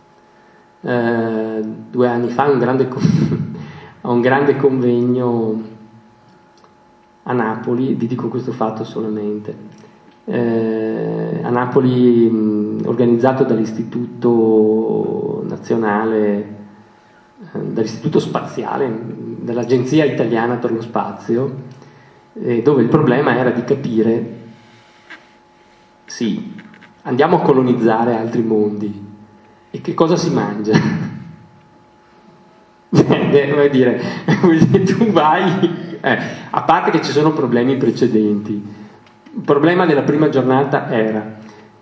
eh, due anni fa a un grande, a un grande convegno a Napoli, vi dico questo fatto solamente. Eh, a Napoli mh, organizzato dall'Istituto Nazionale eh, dall'Istituto Spaziale, dall'Agenzia Italiana per lo Spazio, eh, dove il problema era di capire, sì, andiamo a colonizzare altri mondi, e che cosa si mangia? Vuoi dire, tu vai, eh, a parte che ci sono problemi precedenti. Il problema della prima giornata era,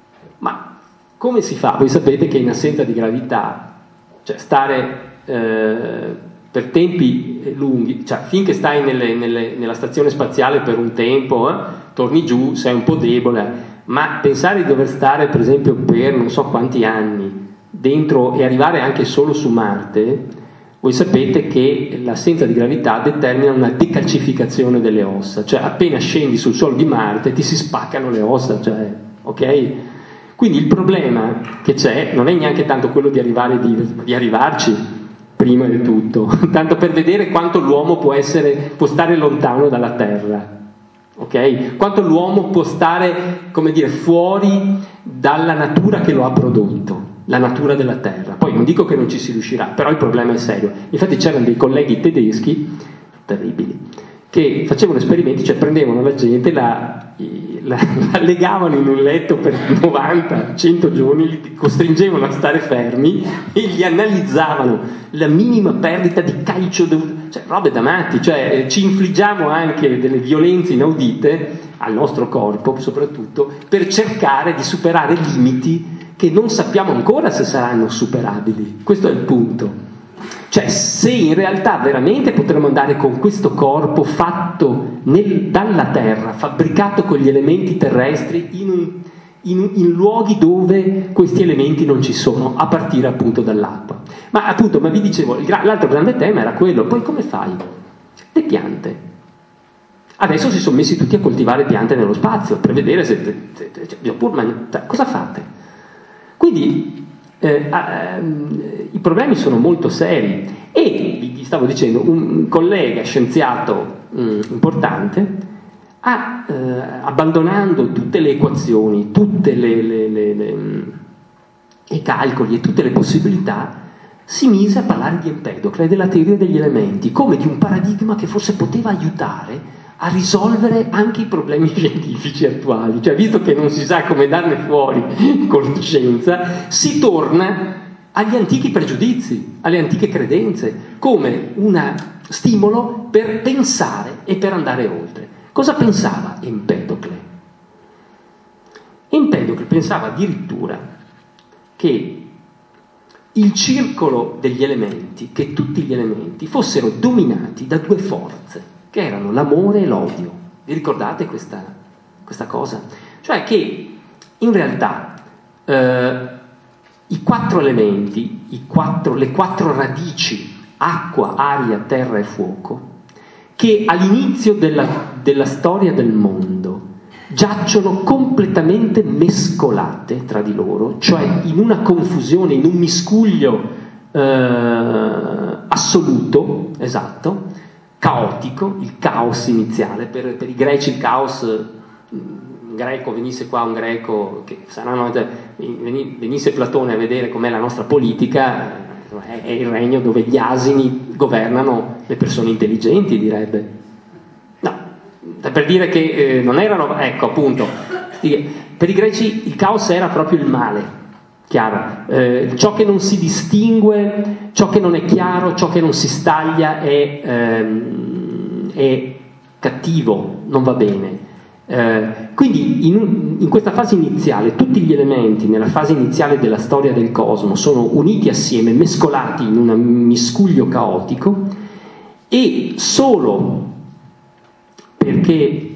ma come si fa? Voi sapete che in assenza di gravità, cioè stare eh, per tempi lunghi, cioè finché stai nelle, nelle, nella stazione spaziale per un tempo, eh, torni giù, sei un po' debole, ma pensare di dover stare per esempio per non so quanti anni dentro e arrivare anche solo su Marte, voi sapete che l'assenza di gravità determina una decalcificazione delle ossa, cioè appena scendi sul suolo di Marte ti si spaccano le ossa, cioè, ok? Quindi il problema che c'è non è neanche tanto quello di arrivare di, di arrivarci prima di tutto, tanto per vedere quanto l'uomo può essere, può stare lontano dalla Terra. Okay? Quanto l'uomo può stare, come dire, fuori dalla natura che lo ha prodotto, la natura della terra. Poi non dico che non ci si riuscirà, però il problema è serio. Infatti c'erano dei colleghi tedeschi terribili che facevano esperimenti, cioè prendevano la gente, la, la, la legavano in un letto per novanta cento giorni, li costringevano a stare fermi e gli analizzavano la minima perdita di calcio, cioè robe da matti, cioè ci infliggiamo anche delle violenze inaudite al nostro corpo soprattutto per cercare di superare limiti che non sappiamo ancora se saranno superabili. Questo è il punto. Cioè, se in realtà veramente potremmo andare con questo corpo fatto nel, dalla terra, fabbricato con gli elementi terrestri in, un, in, in luoghi dove questi elementi non ci sono, a partire appunto dall'acqua. Ma appunto, ma vi dicevo, il, l'altro grande tema era quello, poi come fai? Le piante. Adesso si sono messi tutti a coltivare piante nello spazio per vedere se... se, se cioè, pur man- cosa fate? Quindi eh, eh, i problemi sono molto seri e vi stavo dicendo, un collega scienziato mh, importante ha, eh, abbandonando tutte le equazioni, tutte le, le, le, le, i calcoli e tutte le possibilità, si mise a parlare di Empedocle, della teoria degli elementi, come di un paradigma che forse poteva aiutare a risolvere anche i problemi scientifici attuali. Cioè, visto che non si sa come darne fuori con scienza, si torna agli antichi pregiudizi, alle antiche credenze, come un stimolo per pensare e per andare oltre. Cosa pensava Empedocle? Empedocle pensava addirittura che il circolo degli elementi, che tutti gli elementi fossero dominati da due forze, che erano l'amore e l'odio. Vi ricordate questa, questa cosa? Cioè che in realtà eh, i quattro elementi, i quattro, le quattro radici, acqua, aria, terra e fuoco, che all'inizio della, della storia del mondo giacciono completamente mescolate tra di loro, cioè in una confusione, in un miscuglio eh, assoluto, esatto, caotico, il caos iniziale. Per, per i greci il caos, un greco, venisse qua un greco, che saranno, venisse Platone a vedere com'è la nostra politica, è, è il regno dove gli asini governano le persone intelligenti, direbbe. No, per dire che eh, non erano, ecco appunto, per i greci il caos era proprio il male. Chiaro, eh, ciò che non si distingue, ciò che non è chiaro, ciò che non si staglia è, ehm, è cattivo, non va bene. Eh, quindi in, in questa fase iniziale tutti gli elementi nella fase iniziale della storia del cosmo sono uniti assieme, mescolati in un miscuglio caotico, e solo perché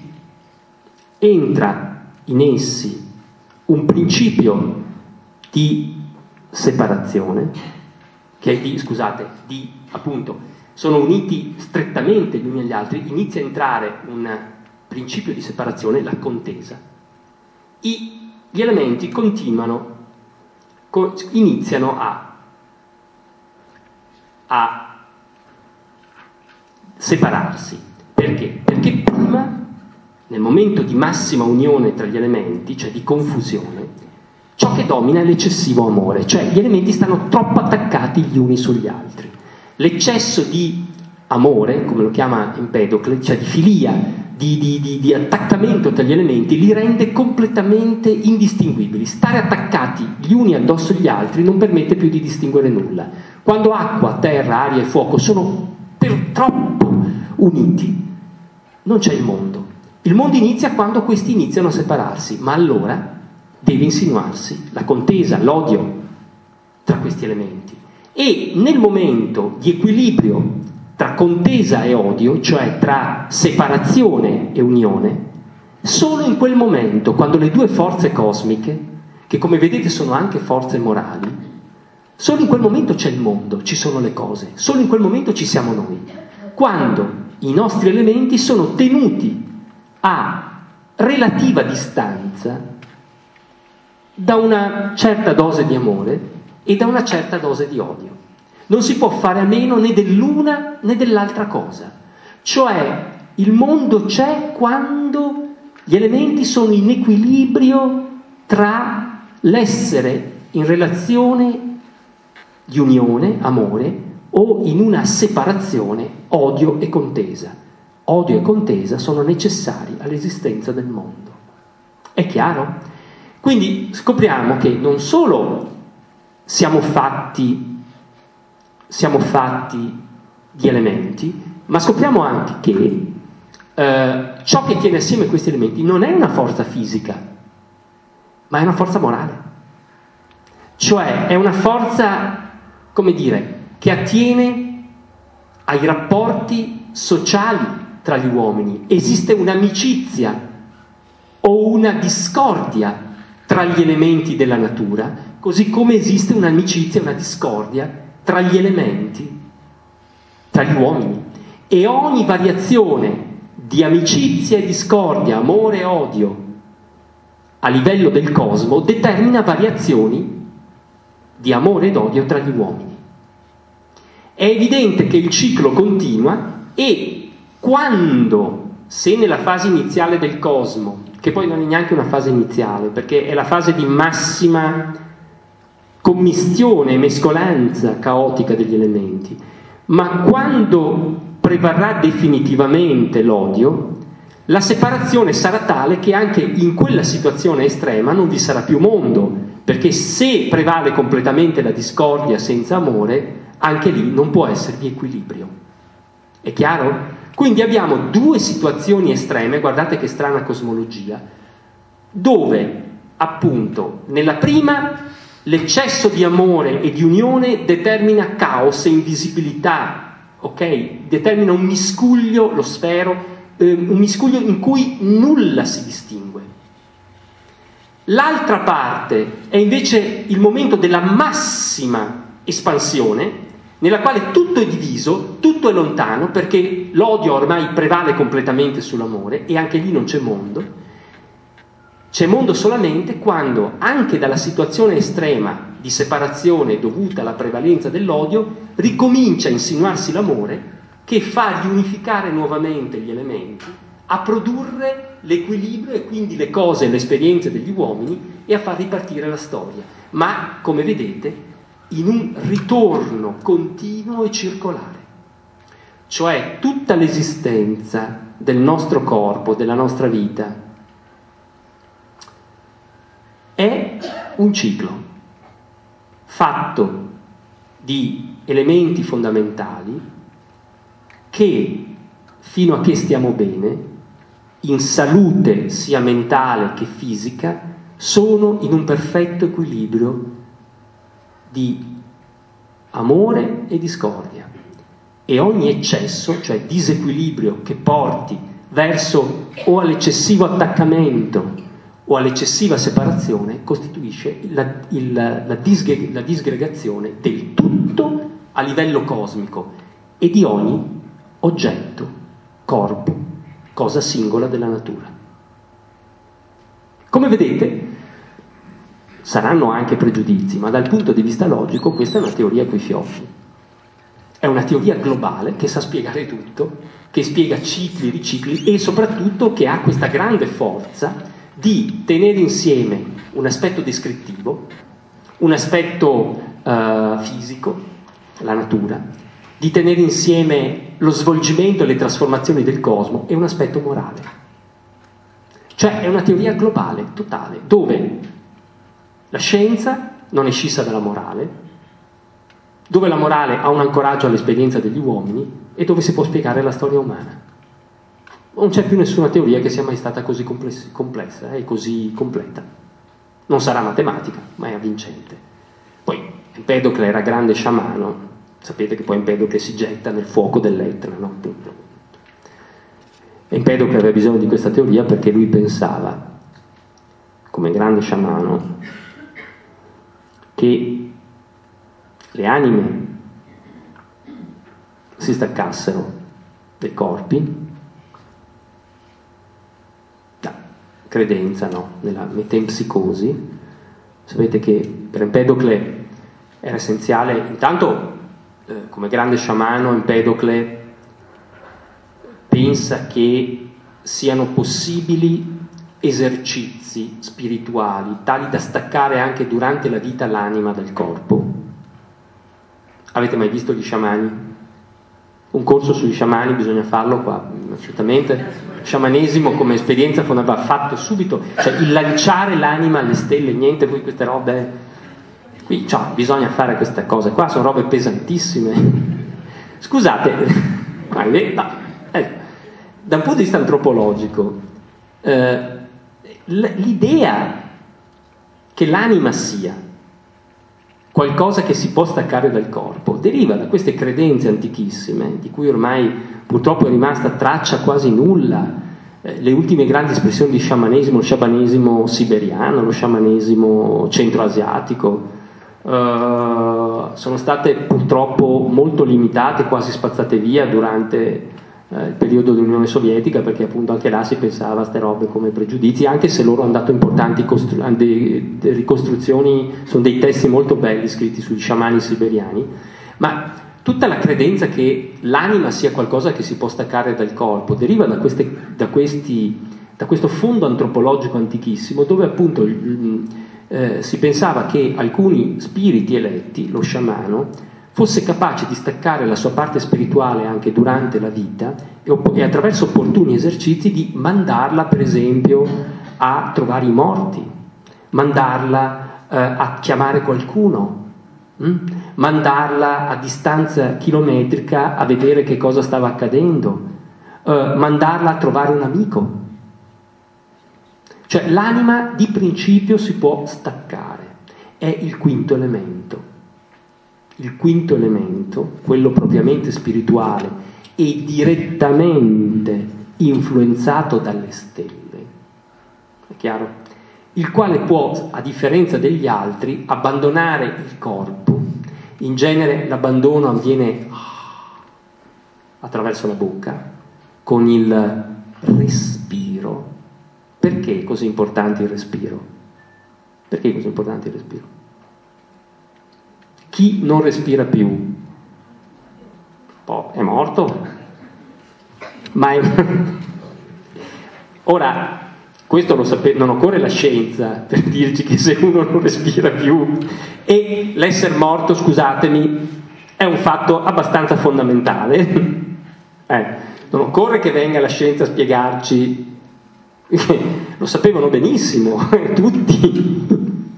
entra in essi un principio di separazione, che è di, scusate, di appunto, sono uniti strettamente gli uni agli altri, inizia a entrare un principio di separazione, la contesa. I, gli elementi continuano, co, iniziano a, a separarsi. Perché? Perché prima, nel momento di massima unione tra gli elementi, cioè di confusione, ciò che domina è l'eccessivo amore, cioè gli elementi stanno troppo attaccati gli uni sugli altri. L'eccesso di amore, come lo chiama Empedocle, cioè di filia, di, di, di, di attaccamento tra gli elementi, li rende completamente indistinguibili. Stare attaccati gli uni addosso agli altri non permette più di distinguere nulla. Quando acqua, terra, aria e fuoco sono per troppo uniti, non c'è il mondo. Il mondo inizia quando questi iniziano a separarsi, ma allora deve insinuarsi la contesa, l'odio tra questi elementi. E nel momento di equilibrio tra contesa e odio, cioè tra separazione e unione, solo in quel momento, quando le due forze cosmiche, che come vedete sono anche forze morali, solo in quel momento c'è il mondo, ci sono le cose, solo in quel momento ci siamo noi. Quando i nostri elementi sono tenuti a relativa distanza da una certa dose di amore e da una certa dose di odio. Non si può fare a meno né dell'una né dell'altra cosa. Cioè, il mondo c'è quando gli elementi sono in equilibrio tra l'essere in relazione di unione, amore, o in una separazione, odio e contesa. Odio e contesa sono necessari all'esistenza del mondo. È chiaro? Quindi scopriamo che non solo siamo fatti siamo fatti di elementi, ma scopriamo anche che eh, ciò che tiene assieme questi elementi non è una forza fisica, ma è una forza morale. Cioè è una forza, come dire, che attiene ai rapporti sociali tra gli uomini. Esiste un'amicizia o una discordia tra gli elementi della natura, così come esiste un'amicizia e una discordia tra gli elementi, tra gli uomini. E ogni variazione di amicizia e discordia, amore e odio a livello del cosmo determina variazioni di amore ed odio tra gli uomini. È evidente che il ciclo continua e quando, se nella fase iniziale del cosmo, che poi non è neanche una fase iniziale, perché è la fase di massima commistione e mescolanza caotica degli elementi, ma quando prevarrà definitivamente l'odio, la separazione sarà tale che anche in quella situazione estrema non vi sarà più mondo, perché se prevale completamente la discordia senza amore, anche lì non può esservi equilibrio. È chiaro? Quindi abbiamo due situazioni estreme, guardate che strana cosmologia, dove appunto nella prima l'eccesso di amore e di unione determina caos e invisibilità, ok? Determina un miscuglio, lo sfero, eh, un miscuglio in cui nulla si distingue. L'altra parte è invece il momento della massima espansione, nella quale tutto è diviso, tutto è lontano, perché l'odio ormai prevale completamente sull'amore e anche lì non c'è mondo. C'è mondo solamente quando, anche dalla situazione estrema di separazione dovuta alla prevalenza dell'odio, ricomincia a insinuarsi l'amore che fa riunificare nuovamente gli elementi, a produrre l'equilibrio e quindi le cose e le esperienze degli uomini e a far ripartire la storia. Ma, come vedete, in un ritorno continuo e circolare. Cioè tutta l'esistenza del nostro corpo, della nostra vita, è un ciclo fatto di elementi fondamentali che, fino a che stiamo bene, in salute sia mentale che fisica, sono in un perfetto equilibrio di amore e discordia. E ogni eccesso, cioè disequilibrio che porti verso o all'eccessivo attaccamento o all'eccessiva separazione, costituisce la, il, la, disgre- la disgregazione del tutto a livello cosmico e di ogni oggetto, corpo, cosa singola della natura. Come vedete, saranno anche pregiudizi, ma dal punto di vista logico questa è una teoria coi fiocchi. È una teoria globale che sa spiegare tutto, che spiega cicli e ricicli e soprattutto che ha questa grande forza di tenere insieme un aspetto descrittivo, un aspetto uh, fisico, la natura, di tenere insieme lo svolgimento e le trasformazioni del cosmo e un aspetto morale. Cioè è una teoria globale, totale, dove la scienza non è scissa dalla morale, dove la morale ha un ancoraggio all'esperienza degli uomini e dove si può spiegare la storia umana. Non c'è più nessuna teoria che sia mai stata così complessa e così completa. Non sarà matematica, ma è avvincente. Poi Empedocle era grande sciamano, sapete che poi Empedocle si getta nel fuoco dell'Etna, no? Empedocle aveva bisogno di questa teoria perché lui pensava, come grande sciamano, che le anime si staccassero dai corpi, la credenza, no? Nella metempsicosi. Sapete che per Empedocle era essenziale, intanto eh, come grande sciamano Empedocle pensa che siano possibili esercizi spirituali tali da staccare anche durante la vita l'anima dal corpo. Avete mai visto gli sciamani? Un corso sugli sciamani bisogna farlo qua, assolutamente. Sciamanesimo come esperienza va fatto subito, cioè il lanciare l'anima alle stelle, niente, poi queste robe qui, cioè, bisogna fare queste cose qua, sono robe pesantissime. Scusate, ma, no, eh, da un punto di vista antropologico, eh, l'idea che l'anima sia qualcosa che si può staccare dal corpo deriva da queste credenze antichissime, di cui ormai purtroppo è rimasta traccia quasi nulla. Eh, le ultime grandi espressioni di sciamanesimo, lo sciamanesimo siberiano, lo sciamanesimo centroasiatico, eh, sono state purtroppo molto limitate, quasi spazzate via durante eh, il periodo dell'Unione Sovietica, perché appunto anche là si pensava a queste robe come pregiudizi, anche se loro hanno dato importanti costru- de- de- ricostruzioni, sono dei testi molto belli scritti sugli sciamani siberiani, ma tutta la credenza che l'anima sia qualcosa che si può staccare dal corpo deriva da, queste, da, questi, da questo fondo antropologico antichissimo, dove appunto eh, si pensava che alcuni spiriti eletti, lo sciamano, fosse capace di staccare la sua parte spirituale anche durante la vita e, e attraverso opportuni esercizi di mandarla per esempio a trovare i morti, mandarla eh, a chiamare qualcuno, hm? mandarla a distanza chilometrica a vedere che cosa stava accadendo, eh, mandarla a trovare un amico. Cioè l'anima di principio si può staccare, è il quinto elemento. Il quinto elemento, quello propriamente spirituale e direttamente influenzato dalle stelle, è chiaro? Il quale può, a differenza degli altri, abbandonare il corpo. In genere l'abbandono avviene attraverso la bocca, con il respiro. Perché è così importante il respiro? Perché è così importante il respiro? Chi non respira più oh, è morto. Ma è... Ora, questo lo sapete, non occorre la scienza per dirci che se uno non respira più e l'essere morto, scusatemi, è un fatto abbastanza fondamentale. Eh, non occorre che venga la scienza a spiegarci, lo sapevano benissimo tutti.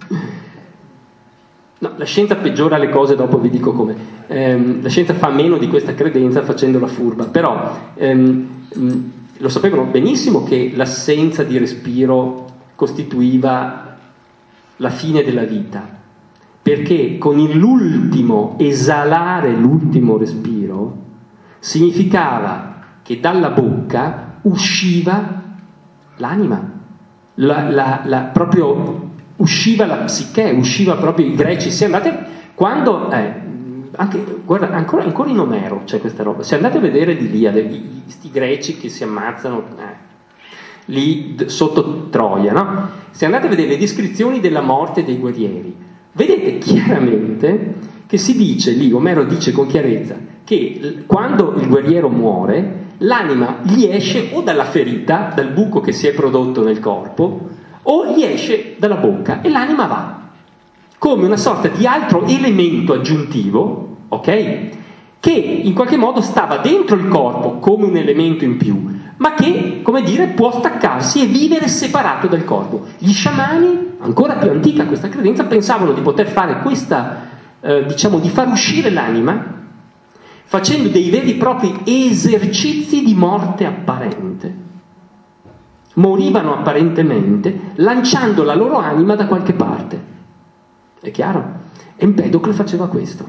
No, la scienza peggiora le cose, dopo vi dico come. Eh, la scienza fa meno di questa credenza facendola furba, però ehm, mh, lo sapevano benissimo che l'assenza di respiro costituiva la fine della vita, perché con il, l'ultimo esalare l'ultimo respiro significava che dalla bocca usciva l'anima, la, la, la, proprio usciva la psiche, usciva proprio i greci. Se andate, quando eh, anche, guarda, ancora, ancora in Omero c'è questa roba, se andate a vedere di Iliade, questi greci che si ammazzano eh, lì d- sotto Troia, no? Se andate a vedere le descrizioni della morte dei guerrieri, vedete chiaramente che si dice lì, Omero dice con chiarezza che l- quando il guerriero muore l'anima gli esce o dalla ferita, dal buco che si è prodotto nel corpo, o gli esce dalla bocca e l'anima va come una sorta di altro elemento aggiuntivo, ok? che in qualche modo stava dentro il corpo come un elemento in più, ma che, come dire, può staccarsi e vivere separato dal corpo. Gli sciamani, ancora più antica questa credenza, pensavano di poter fare questa, eh, diciamo, di far uscire l'anima facendo dei veri e propri esercizi di morte apparente. Morivano apparentemente lanciando la loro anima da qualche parte. È chiaro? Empedocle faceva questo.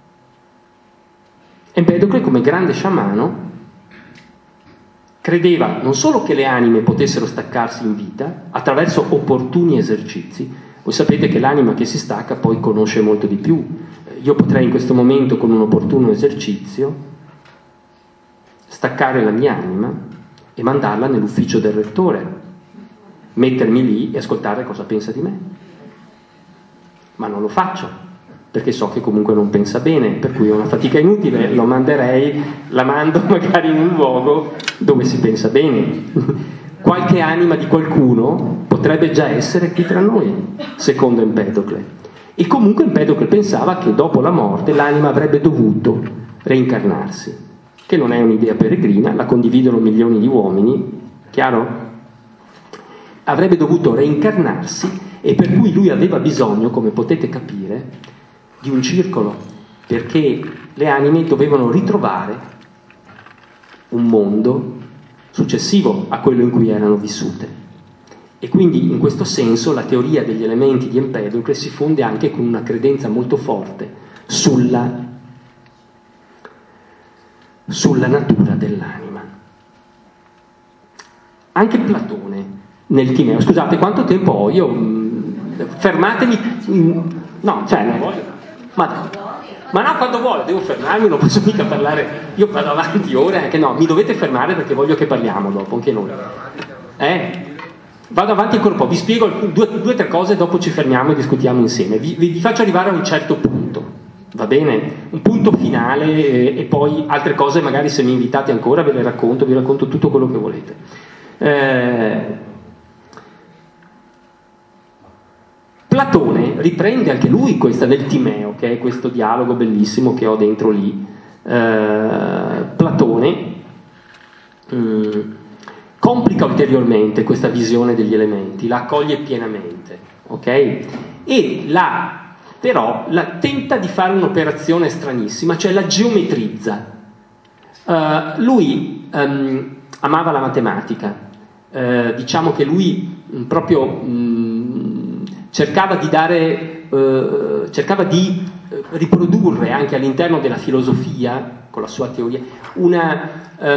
Empedocle, come grande sciamano, credeva non solo che le anime potessero staccarsi in vita attraverso opportuni esercizi. Voi sapete che l'anima che si stacca poi conosce molto di più. Io potrei in questo momento, con un opportuno esercizio, staccare la mia anima e mandarla nell'ufficio del rettore, mettermi lì e ascoltare cosa pensa di me. Ma non lo faccio, perché so che comunque non pensa bene, per cui è una fatica inutile, lo manderei, la mando magari in un luogo dove si pensa bene. Qualche anima di qualcuno potrebbe già essere qui tra noi, secondo Empedocle. E comunque Empedocle pensava che dopo la morte l'anima avrebbe dovuto reincarnarsi, che non è un'idea peregrina, la condividono milioni di uomini, chiaro? Avrebbe dovuto reincarnarsi, e per cui lui aveva bisogno, come potete capire, di un circolo, perché le anime dovevano ritrovare un mondo successivo a quello in cui erano vissute. E quindi in questo senso la teoria degli elementi di Empedocle si fonde anche con una credenza molto forte sulla, sulla natura dell'anima. Anche Platone nel Timeo, scusate quanto tempo ho? Io mh, fermatemi, mh, no, cioè non voglio. Ma, ma no, quando vuole, devo fermarmi, non posso mica parlare, io vado avanti ore, anche no, mi dovete fermare perché voglio che parliamo dopo, anche noi. Eh? Vado avanti ancora un po', vi spiego due o tre cose, dopo ci fermiamo e discutiamo insieme. Vi, vi faccio arrivare a un certo punto, va bene? Un punto finale e, e poi altre cose magari se mi invitate ancora ve le racconto, vi racconto tutto quello che volete. Eh... Platone riprende anche lui questa del Timeo, che è questo dialogo bellissimo che ho dentro lì. Eh, Platone mh, complica ulteriormente questa visione degli elementi, la accoglie pienamente, ok? E la, però la, tenta di fare un'operazione stranissima, cioè la geometrizza. Eh, lui um, amava la matematica, eh, diciamo che lui mh, proprio... Mh, cercava di dare, eh, cercava di riprodurre anche all'interno della filosofia, con la sua teoria, una,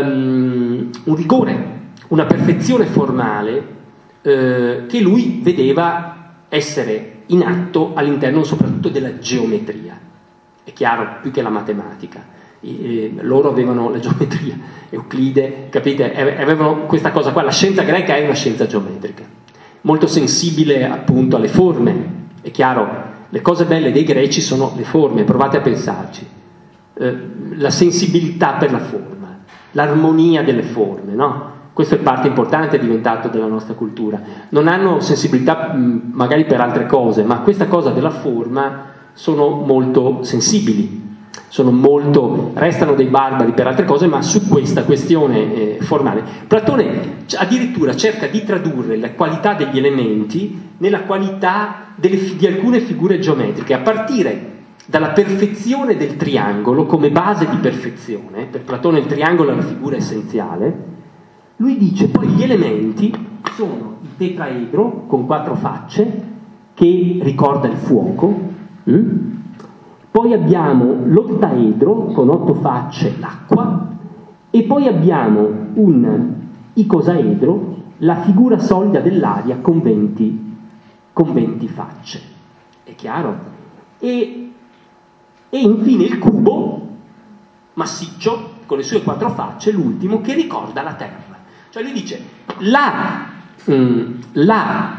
um, un rigore, una perfezione formale eh, che lui vedeva essere in atto all'interno soprattutto della geometria. È chiaro, più che la matematica. E, e, loro avevano la geometria, Euclide, capite? Avevano questa cosa qua, la scienza greca è una scienza geometrica, molto sensibile appunto alle forme. È chiaro, le cose belle dei greci sono le forme, provate a pensarci, eh, la sensibilità per la forma, l'armonia delle forme, no? Questo è parte importante, è diventato della nostra cultura. Non hanno sensibilità mh, magari per altre cose, ma questa cosa della forma sono molto sensibili, sono molto, restano dei barbari per altre cose, ma su questa questione eh, formale Platone addirittura cerca di tradurre la qualità degli elementi nella qualità delle, di alcune figure geometriche, a partire dalla perfezione del triangolo come base di perfezione. Per Platone il triangolo è la figura essenziale. Lui dice poi gli elementi sono il tetraedro con quattro facce che ricorda il fuoco, hm? Poi abbiamo l'ottaedro con otto facce, l'acqua, e poi abbiamo un icosaedro, la figura solida dell'aria con venti, con venti facce. È chiaro? E, e infine il cubo massiccio con le sue quattro facce, l'ultimo, che ricorda la terra. Cioè lui dice la, mm, la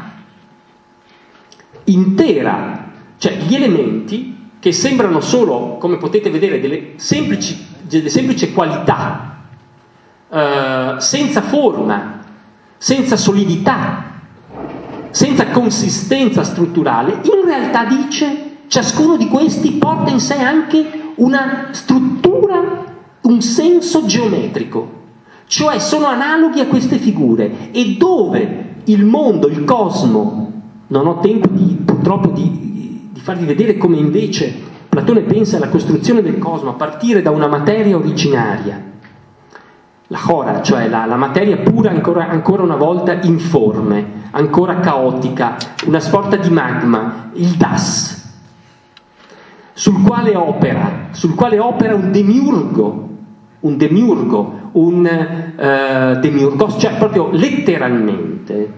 intera, cioè gli elementi che sembrano solo, come potete vedere, delle semplici, delle semplici qualità, eh, senza forma, senza solidità, senza consistenza strutturale, in realtà dice ciascuno di questi porta in sé anche una struttura, un senso geometrico, cioè sono analoghi a queste figure, e dove il mondo, il cosmo, non ho tempo di, purtroppo di, di farvi vedere come invece Platone pensa alla costruzione del cosmo a partire da una materia originaria, la chora, cioè la, la materia pura ancora, ancora una volta informe, ancora caotica, una sorta di magma, il das, sul quale opera, sul quale opera un demiurgo, un demiurgo, un uh, demiurgos, cioè proprio letteralmente,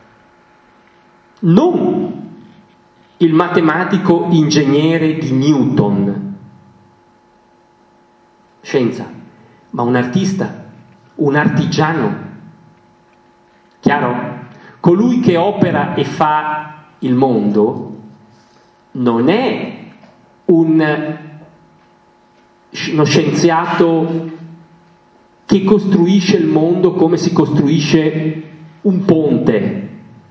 non il matematico ingegnere di Newton, scienza, ma un artista, un artigiano, chiaro? Colui che opera e fa il mondo non è un, uno scienziato che costruisce il mondo come si costruisce un ponte,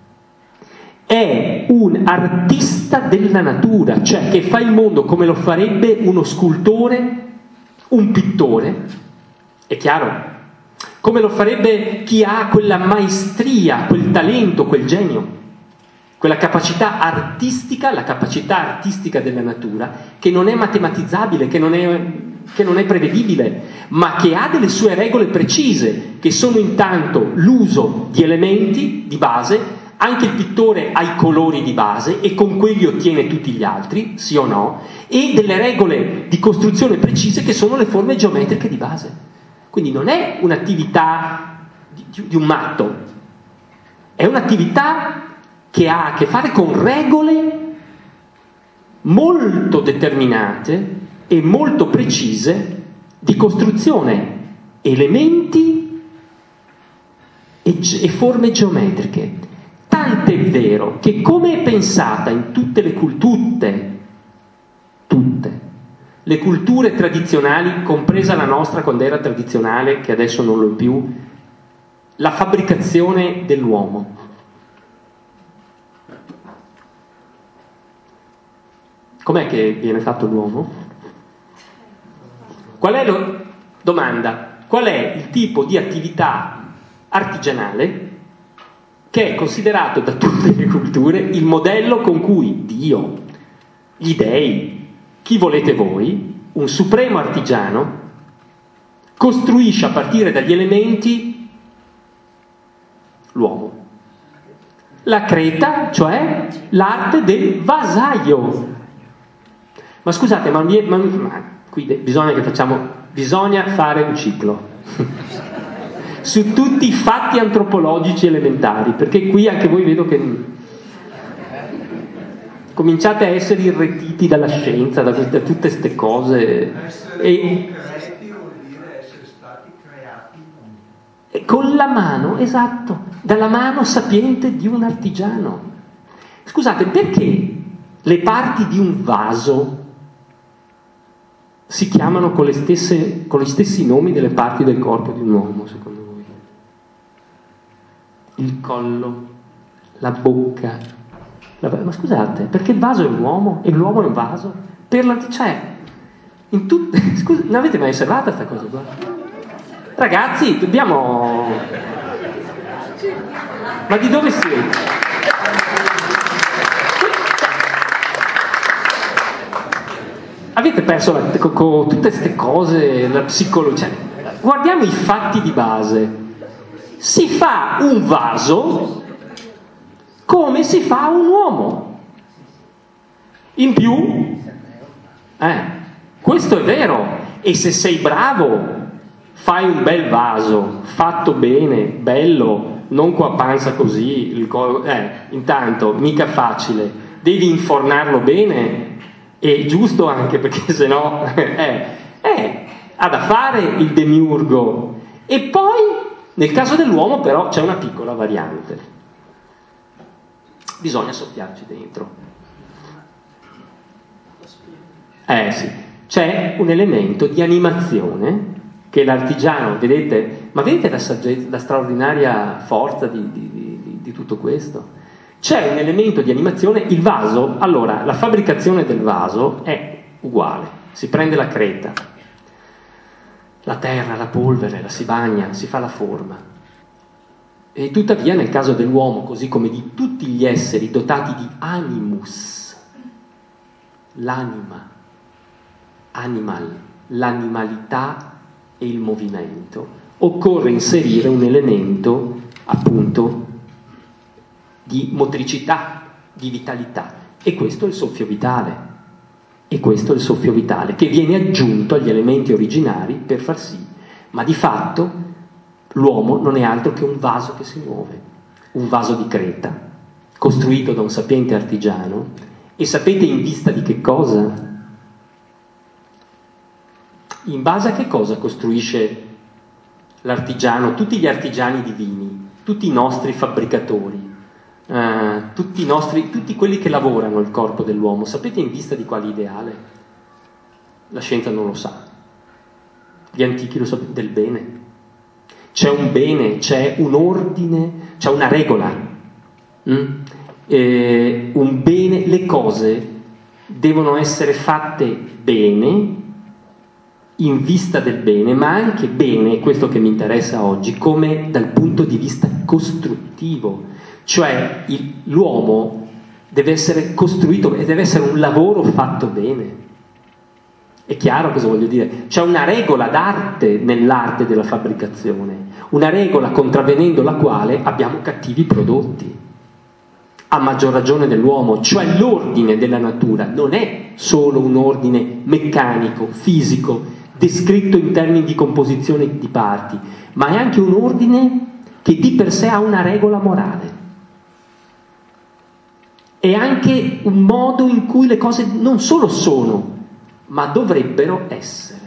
è un artista della natura, cioè che fa il mondo come lo farebbe uno scultore, un pittore, è chiaro? Come lo farebbe chi ha quella maestria, quel talento, quel genio, quella capacità artistica, la capacità artistica della natura, che non è matematizzabile, che non è, che non è prevedibile, ma che ha delle sue regole precise, che sono intanto l'uso di elementi di base. Anche il pittore ha i colori di base e con quelli ottiene tutti gli altri, sì o no, e delle regole di costruzione precise che sono le forme geometriche di base. Quindi non è un'attività di, di un matto, è un'attività che ha a che fare con regole molto determinate e molto precise di costruzione, elementi e, e forme geometriche. Tant'è vero che, come è pensata in tutte le culture, tutte le culture tradizionali, compresa la nostra quando era tradizionale, che adesso non lo è più, la fabbricazione dell'uomo. Com'è che viene fatto l'uomo? Qual è lo... Domanda, qual è il tipo di attività artigianale che è considerato da tutte le culture il modello con cui Dio, gli dei, chi volete voi, un supremo artigiano, costruisce a partire dagli elementi l'uomo? La creta, cioè l'arte del vasaio. Ma scusate, ma, ma, ma qui bisogna che facciamo, bisogna fare un ciclo su tutti i fatti antropologici elementari, perché qui anche voi vedo che cominciate a essere irretiti dalla scienza, da, queste, da tutte queste cose. Essere E, concreti vuol dire essere stati creati e con la mano, esatto, dalla mano sapiente di un artigiano. Scusate, perché le parti di un vaso si chiamano con le stesse, con gli stessi nomi delle parti del corpo di un uomo, secondo voi? Il collo, la bocca, la... ma scusate, perché il vaso è l'uomo e l'uomo è un vaso? Per la... cioè, in tutte... Scusa, non avete mai osservato questa cosa qua? Ragazzi, dobbiamo... Ma di dove siete? Avete perso la... con, con tutte queste cose, la psicologia. Cioè, guardiamo i fatti di base. Si fa un vaso come si fa un uomo. In più, eh, questo è vero. E se sei bravo, fai un bel vaso, fatto bene, bello, non con la panza così, il co- eh, intanto, mica facile. Devi infornarlo bene, è giusto anche perché sennò eh, eh, ha da fare il demiurgo. E poi nel caso dell'uomo però c'è una piccola variante, bisogna soffiarci dentro, eh sì, c'è un elemento di animazione che l'artigiano, vedete, ma vedete la saggezza, la straordinaria forza di, di, di, di tutto questo? C'è un elemento di animazione. Il vaso, allora, la fabbricazione del vaso è uguale. si prende la creta, la terra, la polvere, la si bagna, si fa la forma. E tuttavia nel caso dell'uomo, così come di tutti gli esseri dotati di animus, l'anima, animal, l'animalità e il movimento, occorre inserire un elemento appunto di motricità, di vitalità, e questo è il soffio vitale. E questo è il soffio vitale che viene aggiunto agli elementi originari per far sì, ma di fatto l'uomo non è altro che un vaso che si muove, un vaso di creta, costruito da un sapiente artigiano, e sapete in vista di che cosa? In base a che cosa costruisce l'artigiano, tutti gli artigiani divini, tutti i nostri fabbricatori, Uh, tutti i nostri, tutti quelli che lavorano il corpo dell'uomo, sapete in vista di quale ideale? La scienza non lo sa, gli antichi lo sapevano, del bene. C'è un bene, c'è un ordine, c'è una regola, mm? eh, un bene, le cose devono essere fatte bene, in vista del bene, ma anche bene, questo che mi interessa oggi, come dal punto di vista costruttivo. Cioè il, l'uomo deve essere costruito e deve essere un lavoro fatto bene. È chiaro cosa voglio dire? C'è una regola d'arte nell'arte della fabbricazione, una regola contravvenendo la quale abbiamo cattivi prodotti, a maggior ragione dell'uomo. Cioè l'ordine della natura non è solo un ordine meccanico, fisico, descritto in termini di composizione di parti, ma è anche un ordine che di per sé ha una regola morale. È anche un modo in cui le cose non solo sono, ma dovrebbero essere.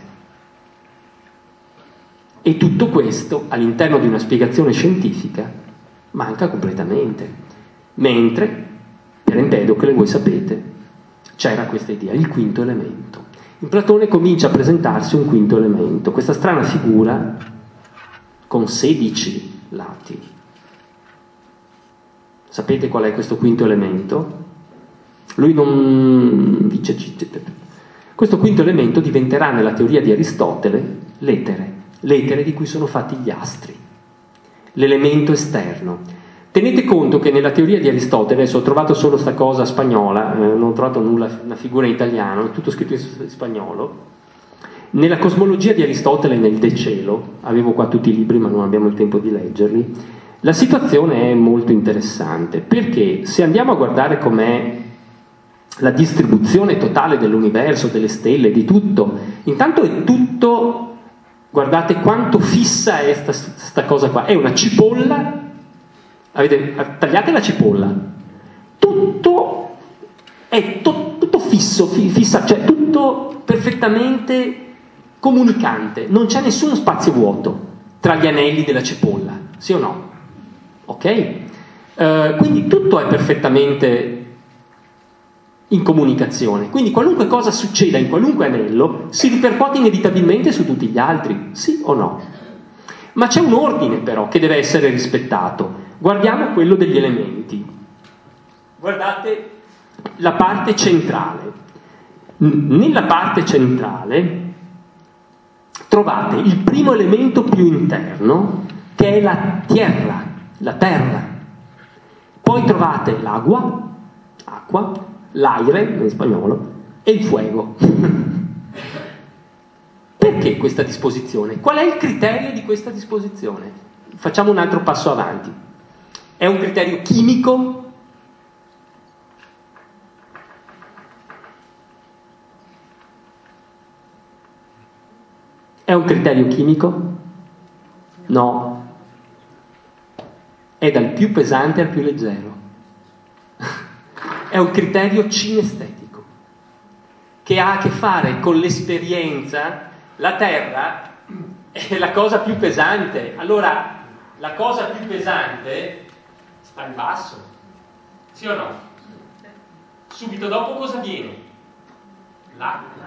E tutto questo, all'interno di una spiegazione scientifica, manca completamente. Mentre, per Empedocle, voi sapete, c'era questa idea, il quinto elemento. In Platone comincia a presentarsi un quinto elemento, questa strana figura con sedici lati. Sapete qual è questo quinto elemento? Lui non dice... Questo quinto elemento diventerà nella teoria di Aristotele l'etere, l'etere di cui sono fatti gli astri, l'elemento esterno. Tenete conto che nella teoria di Aristotele, adesso ho trovato solo sta cosa spagnola, eh, non ho trovato nulla, una figura in italiano, è tutto scritto in spagnolo. Nella cosmologia di Aristotele, nel De Cielo, avevo qua tutti i libri ma non abbiamo il tempo di leggerli, la situazione è molto interessante, perché se andiamo a guardare com'è la distribuzione totale dell'universo, delle stelle, di tutto, intanto è tutto, guardate quanto fissa è sta, sta cosa qua, è una cipolla, avete, tagliate la cipolla, tutto è to, tutto fisso, fissa, cioè tutto perfettamente comunicante, non c'è nessuno spazio vuoto tra gli anelli della cipolla, sì o no? Ok? Uh, quindi tutto è perfettamente in comunicazione, quindi qualunque cosa succeda in qualunque anello si ripercuote inevitabilmente su tutti gli altri, sì o no? Ma c'è un ordine però che deve essere rispettato. Guardiamo quello degli elementi, guardate la parte centrale. Nella parte centrale trovate il primo elemento più interno, che è la tierra, la terra. Poi trovate l'acqua, acqua, l'aire in spagnolo e il fuego. Perché questa disposizione? Qual è il criterio di questa disposizione? Facciamo un altro passo avanti. È un criterio chimico? È un criterio chimico? No. È dal più pesante al più leggero. È un criterio cinestetico che ha a che fare con l'esperienza. La terra è la cosa più pesante, allora la cosa più pesante sta in basso, sì o no? Subito dopo cosa viene? L'acqua.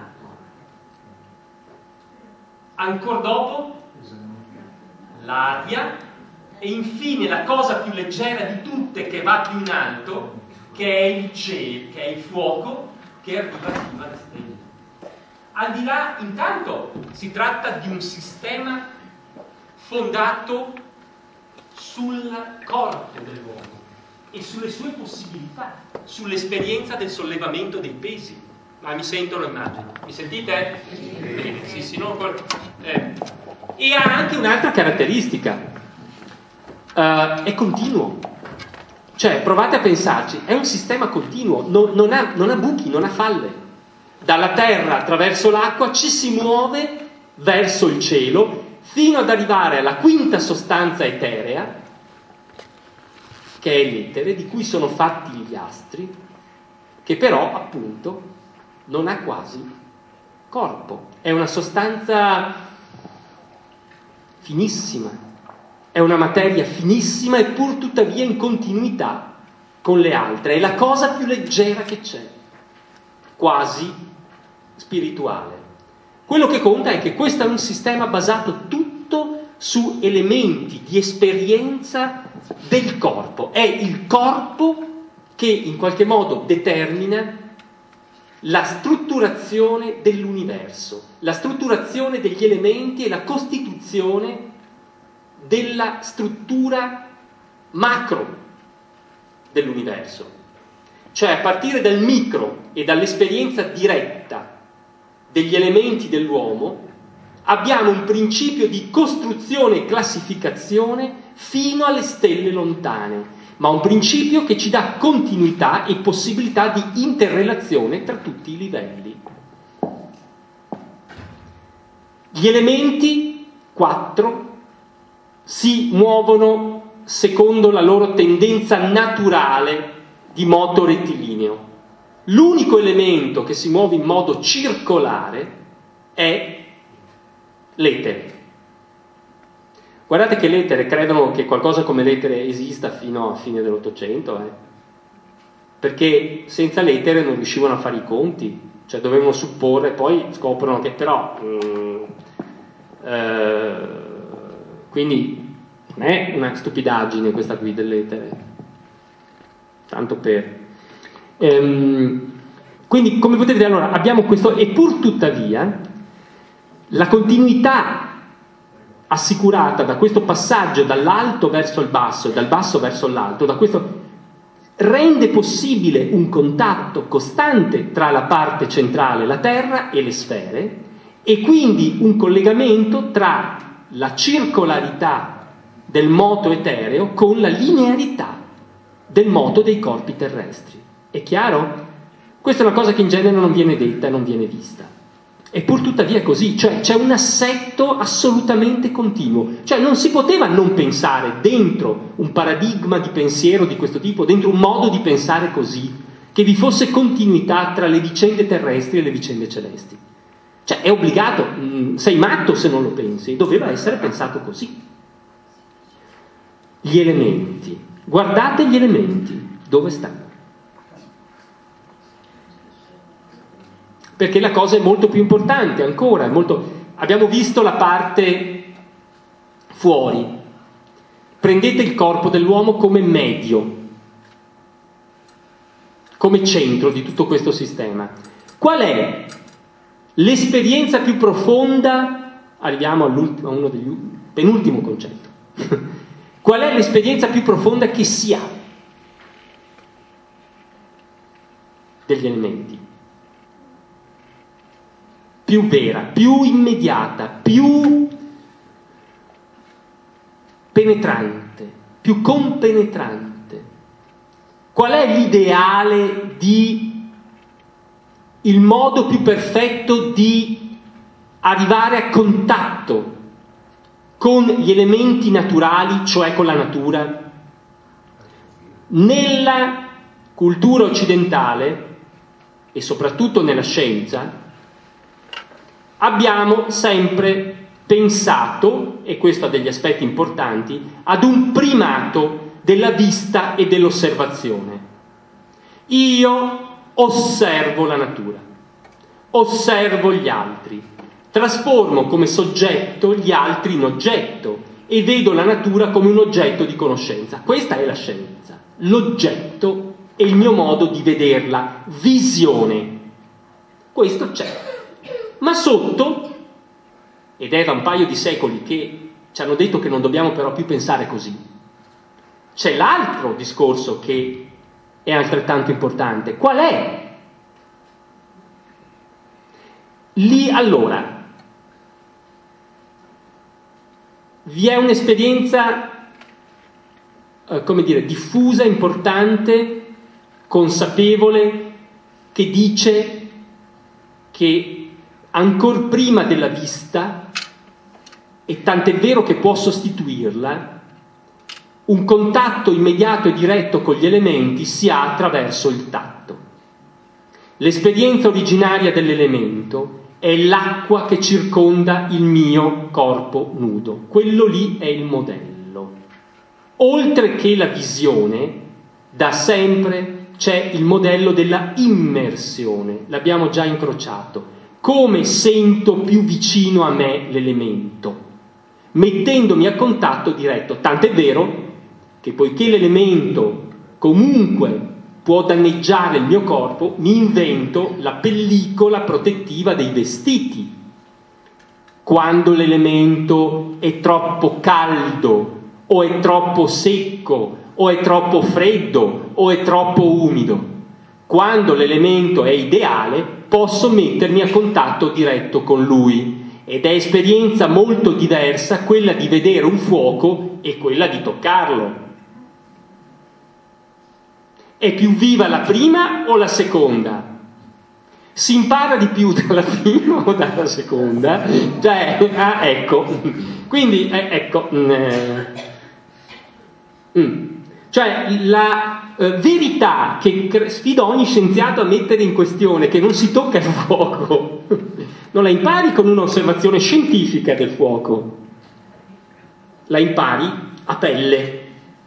Ancora dopo l'aria e infine la cosa più leggera di tutte che va più in alto, che è il cielo, che è il fuoco che arriva prima da stelle. al di là, intanto si tratta di un sistema fondato sul corpo dell'uomo e sulle sue possibilità, sull'esperienza del sollevamento dei pesi. Ma mi sentono, immagino. Mi sentite? Bene, sì, sì, non col... eh. E ha anche un'altra caratteristica, uh, è continuo. Cioè, provate a pensarci, è un sistema continuo, non, non, ha, non ha buchi, non ha falle. Dalla terra attraverso l'acqua ci si muove verso il cielo fino ad arrivare alla quinta sostanza eterea, che è l'etere, di cui sono fatti gli astri, che però appunto non ha quasi corpo. È una sostanza finissima, è una materia finissima e pur tuttavia in continuità con le altre. È la cosa più leggera che c'è, quasi spirituale. Quello che conta è che questo è un sistema basato tutto su elementi di esperienza del corpo. È il corpo che in qualche modo determina la strutturazione dell'universo, la strutturazione degli elementi e la costituzione della struttura macro dell'universo. Cioè, a partire dal micro e dall'esperienza diretta degli elementi dell'uomo, abbiamo un principio di costruzione e classificazione fino alle stelle lontane, ma un principio che ci dà continuità e possibilità di interrelazione tra tutti i livelli. Gli elementi, quattro, si muovono secondo la loro tendenza naturale di moto rettilineo. L'unico elemento che si muove in modo circolare è l'etere. Guardate che l'etere, credono che qualcosa come l'etere esista fino a fine dell'Ottocento, eh? Perché senza l'etere non riuscivano a fare i conti, cioè dovevano supporre, poi scoprono che però mm, eh, quindi non è una stupidaggine questa qui dell'etere, tanto per ehm, quindi come potete vedere, allora abbiamo questo, e pur tuttavia la continuità assicurata da questo passaggio dall'alto verso il basso e dal basso verso l'alto, da questo rende possibile un contatto costante tra la parte centrale, la Terra, e le sfere, e quindi un collegamento tra la circolarità del moto etereo con la linearità del moto dei corpi terrestri. È chiaro? Questa è una cosa che in genere non viene detta e non viene vista. E pur tuttavia è così, cioè c'è un assetto assolutamente continuo, cioè non si poteva non pensare dentro un paradigma di pensiero di questo tipo, dentro un modo di pensare così, che vi fosse continuità tra le vicende terrestri e le vicende celesti. Cioè è obbligato, mh, sei matto se non lo pensi, doveva essere pensato così. Gli elementi, guardate gli elementi, dove stanno? Perché la cosa è molto più importante ancora, è molto... abbiamo visto la parte fuori, prendete il corpo dell'uomo come medio, come centro di tutto questo sistema. Qual è l'esperienza più profonda? Arriviamo all'ultimo, a uno degli penultimo concetto. Qual è l'esperienza più profonda che si ha degli elementi? Più vera, più immediata, più penetrante, più compenetrante. Qual è l'ideale di il modo più perfetto di arrivare a contatto con gli elementi naturali, cioè con la natura? Nella cultura occidentale e soprattutto nella scienza abbiamo sempre pensato, e questo ha degli aspetti importanti, ad un primato della vista e dell'osservazione. Io osservo la natura, osservo gli altri, trasformo come soggetto gli altri in oggetto e vedo la natura come un oggetto di conoscenza. Questa è la scienza, l'oggetto è il mio modo di vederla, visione. Questo c'è. Ma sotto, ed è da un paio di secoli che ci hanno detto che non dobbiamo però più pensare così, c'è l'altro discorso che è altrettanto importante. Qual è? Lì allora vi è un'esperienza, eh, come dire, diffusa, importante, consapevole, che dice che ancor prima della vista, e tant'è vero che può sostituirla, un contatto immediato e diretto con gli elementi si ha attraverso il tatto. L'esperienza originaria dell'elemento è l'acqua che circonda il mio corpo nudo. Quello lì è il modello. Oltre che la visione, da sempre c'è il modello della immersione. L'abbiamo già incrociato. Come sento più vicino a me l'elemento, mettendomi a contatto diretto. Tant'è vero che poiché l'elemento comunque può danneggiare il mio corpo, mi invento la pellicola protettiva dei vestiti. Quando l'elemento è troppo caldo, o è troppo secco, o è troppo freddo, o è troppo umido. Quando l'elemento è ideale, posso mettermi a contatto diretto con lui. Ed è esperienza molto diversa quella di vedere un fuoco e quella di toccarlo. È più viva la prima o la seconda? Si impara di più dalla prima o dalla seconda? Cioè, ah, ecco. Quindi, eh, ecco. Eh, mm. Cioè, la eh, verità che sfido ogni scienziato a mettere in questione, che non si tocca il fuoco, non la impari con un'osservazione scientifica del fuoco, la impari a pelle.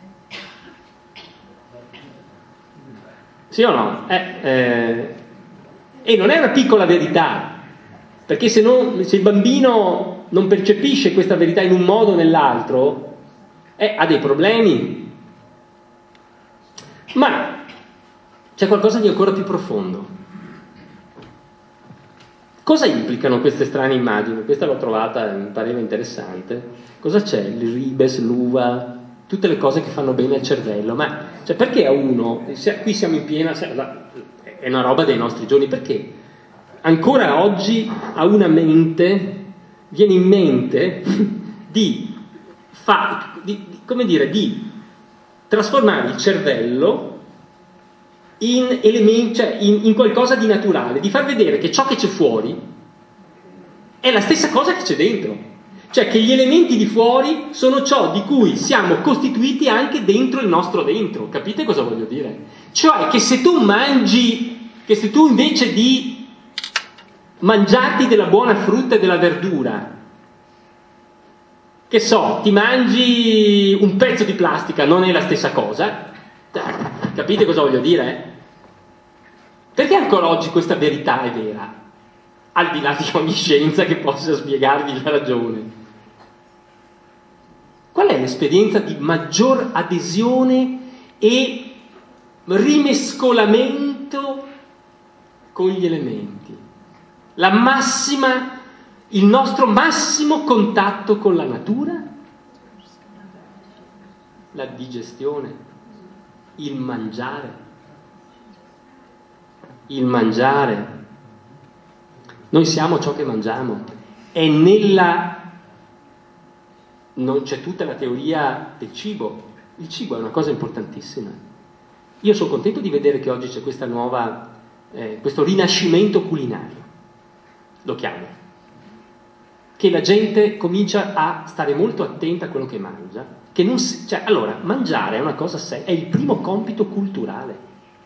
Sì o no? Eh, eh, e non è una piccola verità, perché se, non, se il bambino non percepisce questa verità in un modo o nell'altro, eh, ha dei problemi. Ma c'è qualcosa di ancora più profondo. Cosa implicano queste strane immagini? Questa l'ho trovata, mi pareva interessante. Cosa c'è? Il ribes, l'uva, tutte le cose che fanno bene al cervello. Ma cioè, perché a uno, qui siamo in piena, è una roba dei nostri giorni, perché ancora oggi a una mente viene in mente di, fa, di, di come dire, di trasformare il cervello in elementi, cioè in, in qualcosa di naturale, di far vedere che ciò che c'è fuori è la stessa cosa che c'è dentro, cioè che gli elementi di fuori sono ciò di cui siamo costituiti anche dentro il nostro dentro. Capite cosa voglio dire? Cioè che se tu mangi, che se tu invece di mangiarti della buona frutta e della verdura, che so, ti mangi un pezzo di plastica, non è la stessa cosa. Capite cosa voglio dire? Perché ancora oggi questa verità è vera, al di là di ogni scienza che possa spiegarvi la ragione? Qual è l'esperienza di maggior adesione e rimescolamento con gli elementi? La massima, il nostro massimo contatto con la natura? La digestione, il mangiare. Il mangiare. Noi siamo ciò che mangiamo. È nella... non c'è tutta la teoria del cibo. Il cibo è una cosa importantissima. Io sono contento di vedere che oggi c'è questa nuova, eh, questo rinascimento culinario, lo chiamo, che la gente comincia a stare molto attenta a quello che mangia, che non si, cioè, allora, mangiare è una cosa seria, è il primo compito culturale.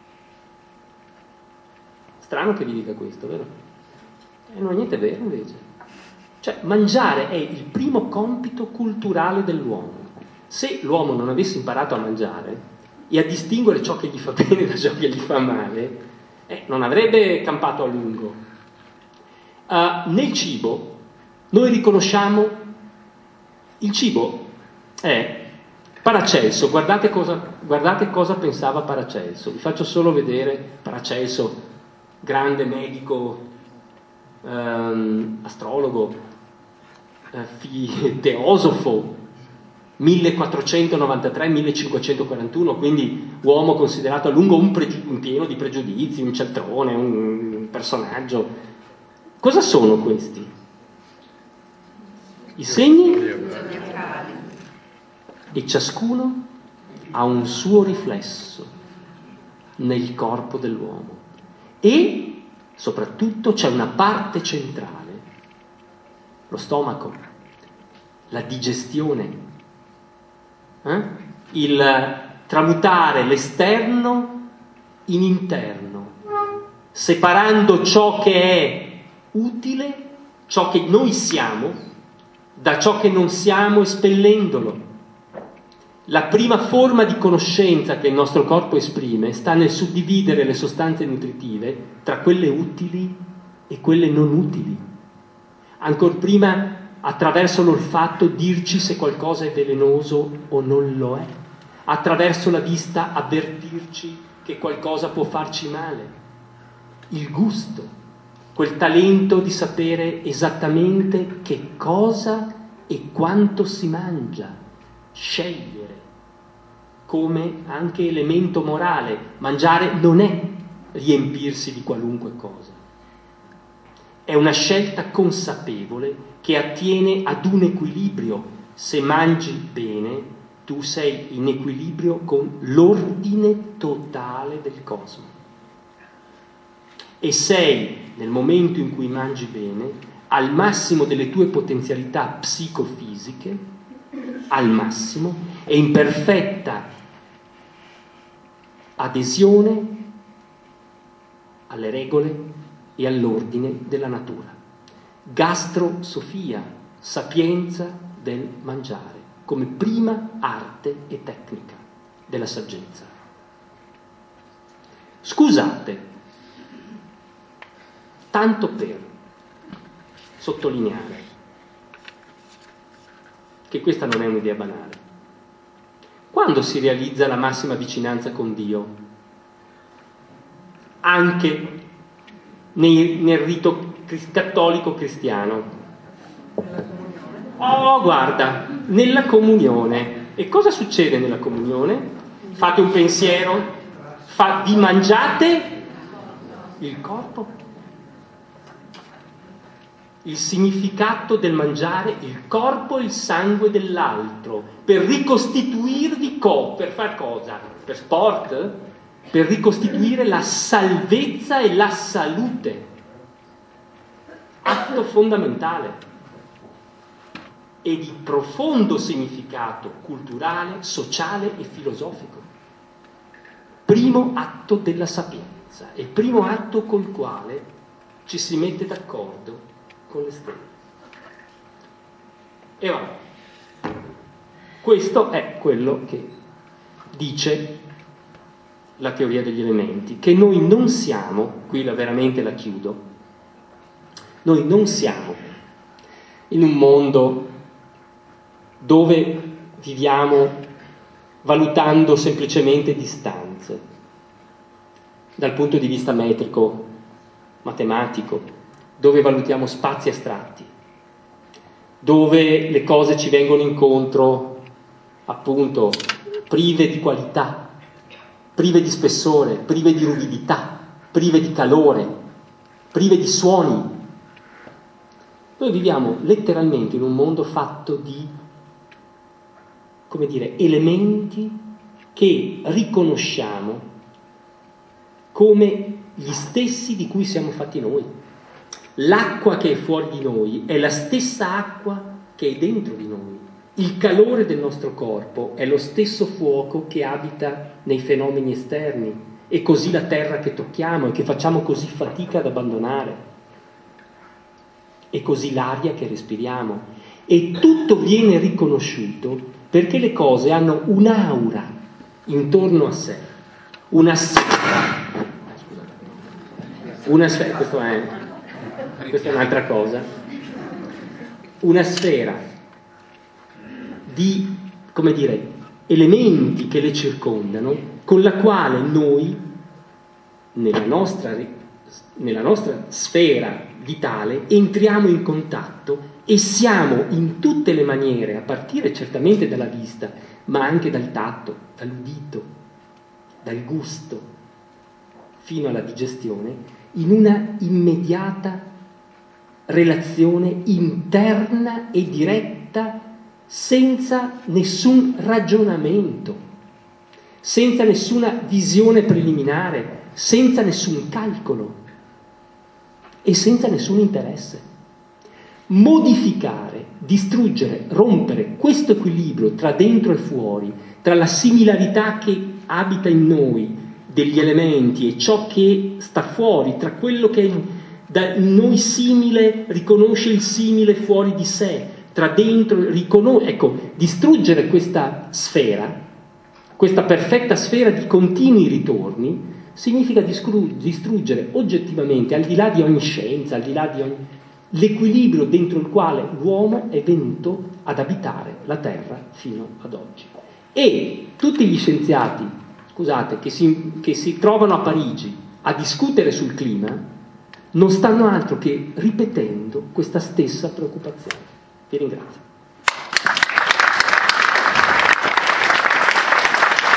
Strano che vi dica questo, vero? E non è niente vero invece. Cioè, mangiare è il primo compito culturale dell'uomo. Se l'uomo non avesse imparato a mangiare e a distinguere ciò che gli fa bene da ciò che gli fa male, eh, non avrebbe campato a lungo. Uh, nel cibo noi riconosciamo il cibo è Paracelso. Guardate cosa, guardate cosa pensava Paracelso. Vi faccio solo vedere Paracelso, grande medico ehm, astrologo, eh, fi- teosofo, millequattrocentonovantatré millecinquecentoquarantuno, quindi uomo considerato a lungo un, pregiu- un pieno di pregiudizi, un cialtrone, un personaggio. Cosa sono questi? I segni? E ciascuno ha un suo riflesso nel corpo dell'uomo e soprattutto c'è una parte centrale, lo stomaco, la digestione, eh? il tramutare l'esterno in interno, separando ciò che è utile, ciò che noi siamo, da ciò che non siamo, espellendolo. La prima forma di conoscenza che il nostro corpo esprime sta nel suddividere le sostanze nutritive tra quelle utili e quelle non utili. Ancor prima, attraverso l'olfatto, dirci se qualcosa è velenoso o non lo è. Attraverso la vista, avvertirci che qualcosa può farci male. Il gusto, quel talento di sapere esattamente che cosa e quanto si mangia. Scegliere come anche elemento morale. Mangiare non è riempirsi di qualunque cosa, è una scelta consapevole che attiene ad un equilibrio. Se mangi bene, tu sei in equilibrio con l'ordine totale del cosmo e sei, nel momento in cui mangi bene, al massimo delle tue potenzialità psicofisiche, al massimo, e in perfetta adesione alle regole e all'ordine della natura. Gastrosofia, sapienza del mangiare, come prima arte e tecnica della saggezza. Scusate, tanto per sottolineare che questa non è un'idea banale. Quando si realizza la massima vicinanza con Dio? Anche nei, nel rito cattolico cristiano. Oh, guarda, nella comunione. E cosa succede nella comunione? Fate un pensiero, fa, vi mangiate il corpo. Il significato del mangiare il corpo e il sangue dell'altro, per ricostituirvi co, per far cosa? Per sport? Per ricostituire la salvezza e la salute. Atto fondamentale e di profondo significato culturale, sociale e filosofico. Primo atto della sapienza e primo atto col quale ci si mette d'accordo con le stelle. E vabbè, questo è quello che dice la teoria degli elementi, che noi non siamo, qui la, veramente la chiudo, noi non siamo in un mondo dove viviamo valutando semplicemente distanze dal punto di vista metrico, matematico, dove valutiamo spazi astratti, dove le cose ci vengono incontro appunto prive di qualità, prive di spessore, prive di ruvidità, prive di calore, prive di suoni. Noi viviamo letteralmente in un mondo fatto di, come dire, elementi che riconosciamo come gli stessi di cui siamo fatti noi. L'acqua che è fuori di noi è la stessa acqua che è dentro di noi. Il calore del nostro corpo è lo stesso fuoco che abita nei fenomeni esterni, e così la terra che tocchiamo e che facciamo così fatica ad abbandonare, e così l'aria che respiriamo. E tutto viene riconosciuto perché le cose hanno un'aura intorno a sé, una sfera. Una sfera, questo è, questa è un'altra cosa, una sfera di, come dire, elementi che le circondano, con la quale noi, nella nostra, nella nostra sfera di tale, entriamo in contatto e siamo in tutte le maniere, a partire certamente dalla vista, ma anche dal tatto, dall'udito, dal gusto, fino alla digestione, in una immediata relazione interna e diretta, senza nessun ragionamento, senza nessuna visione preliminare, senza nessun calcolo e senza nessun interesse. Modificare, distruggere, rompere questo equilibrio tra dentro e fuori, tra la similarità che abita in noi degli elementi e ciò che sta fuori, tra quello che da noi simile riconosce il simile fuori di sé, tra dentro riconosce, ecco, distruggere questa sfera, questa perfetta sfera di continui ritorni, significa distruggere oggettivamente, al di là di ogni scienza, al di là di ogni, l'equilibrio dentro il quale l'uomo è venuto ad abitare la Terra fino ad oggi. E tutti gli scienziati, scusate, che si, che si trovano a Parigi a discutere sul clima, non stanno altro che ripetendo questa stessa preoccupazione. Vi ringrazio.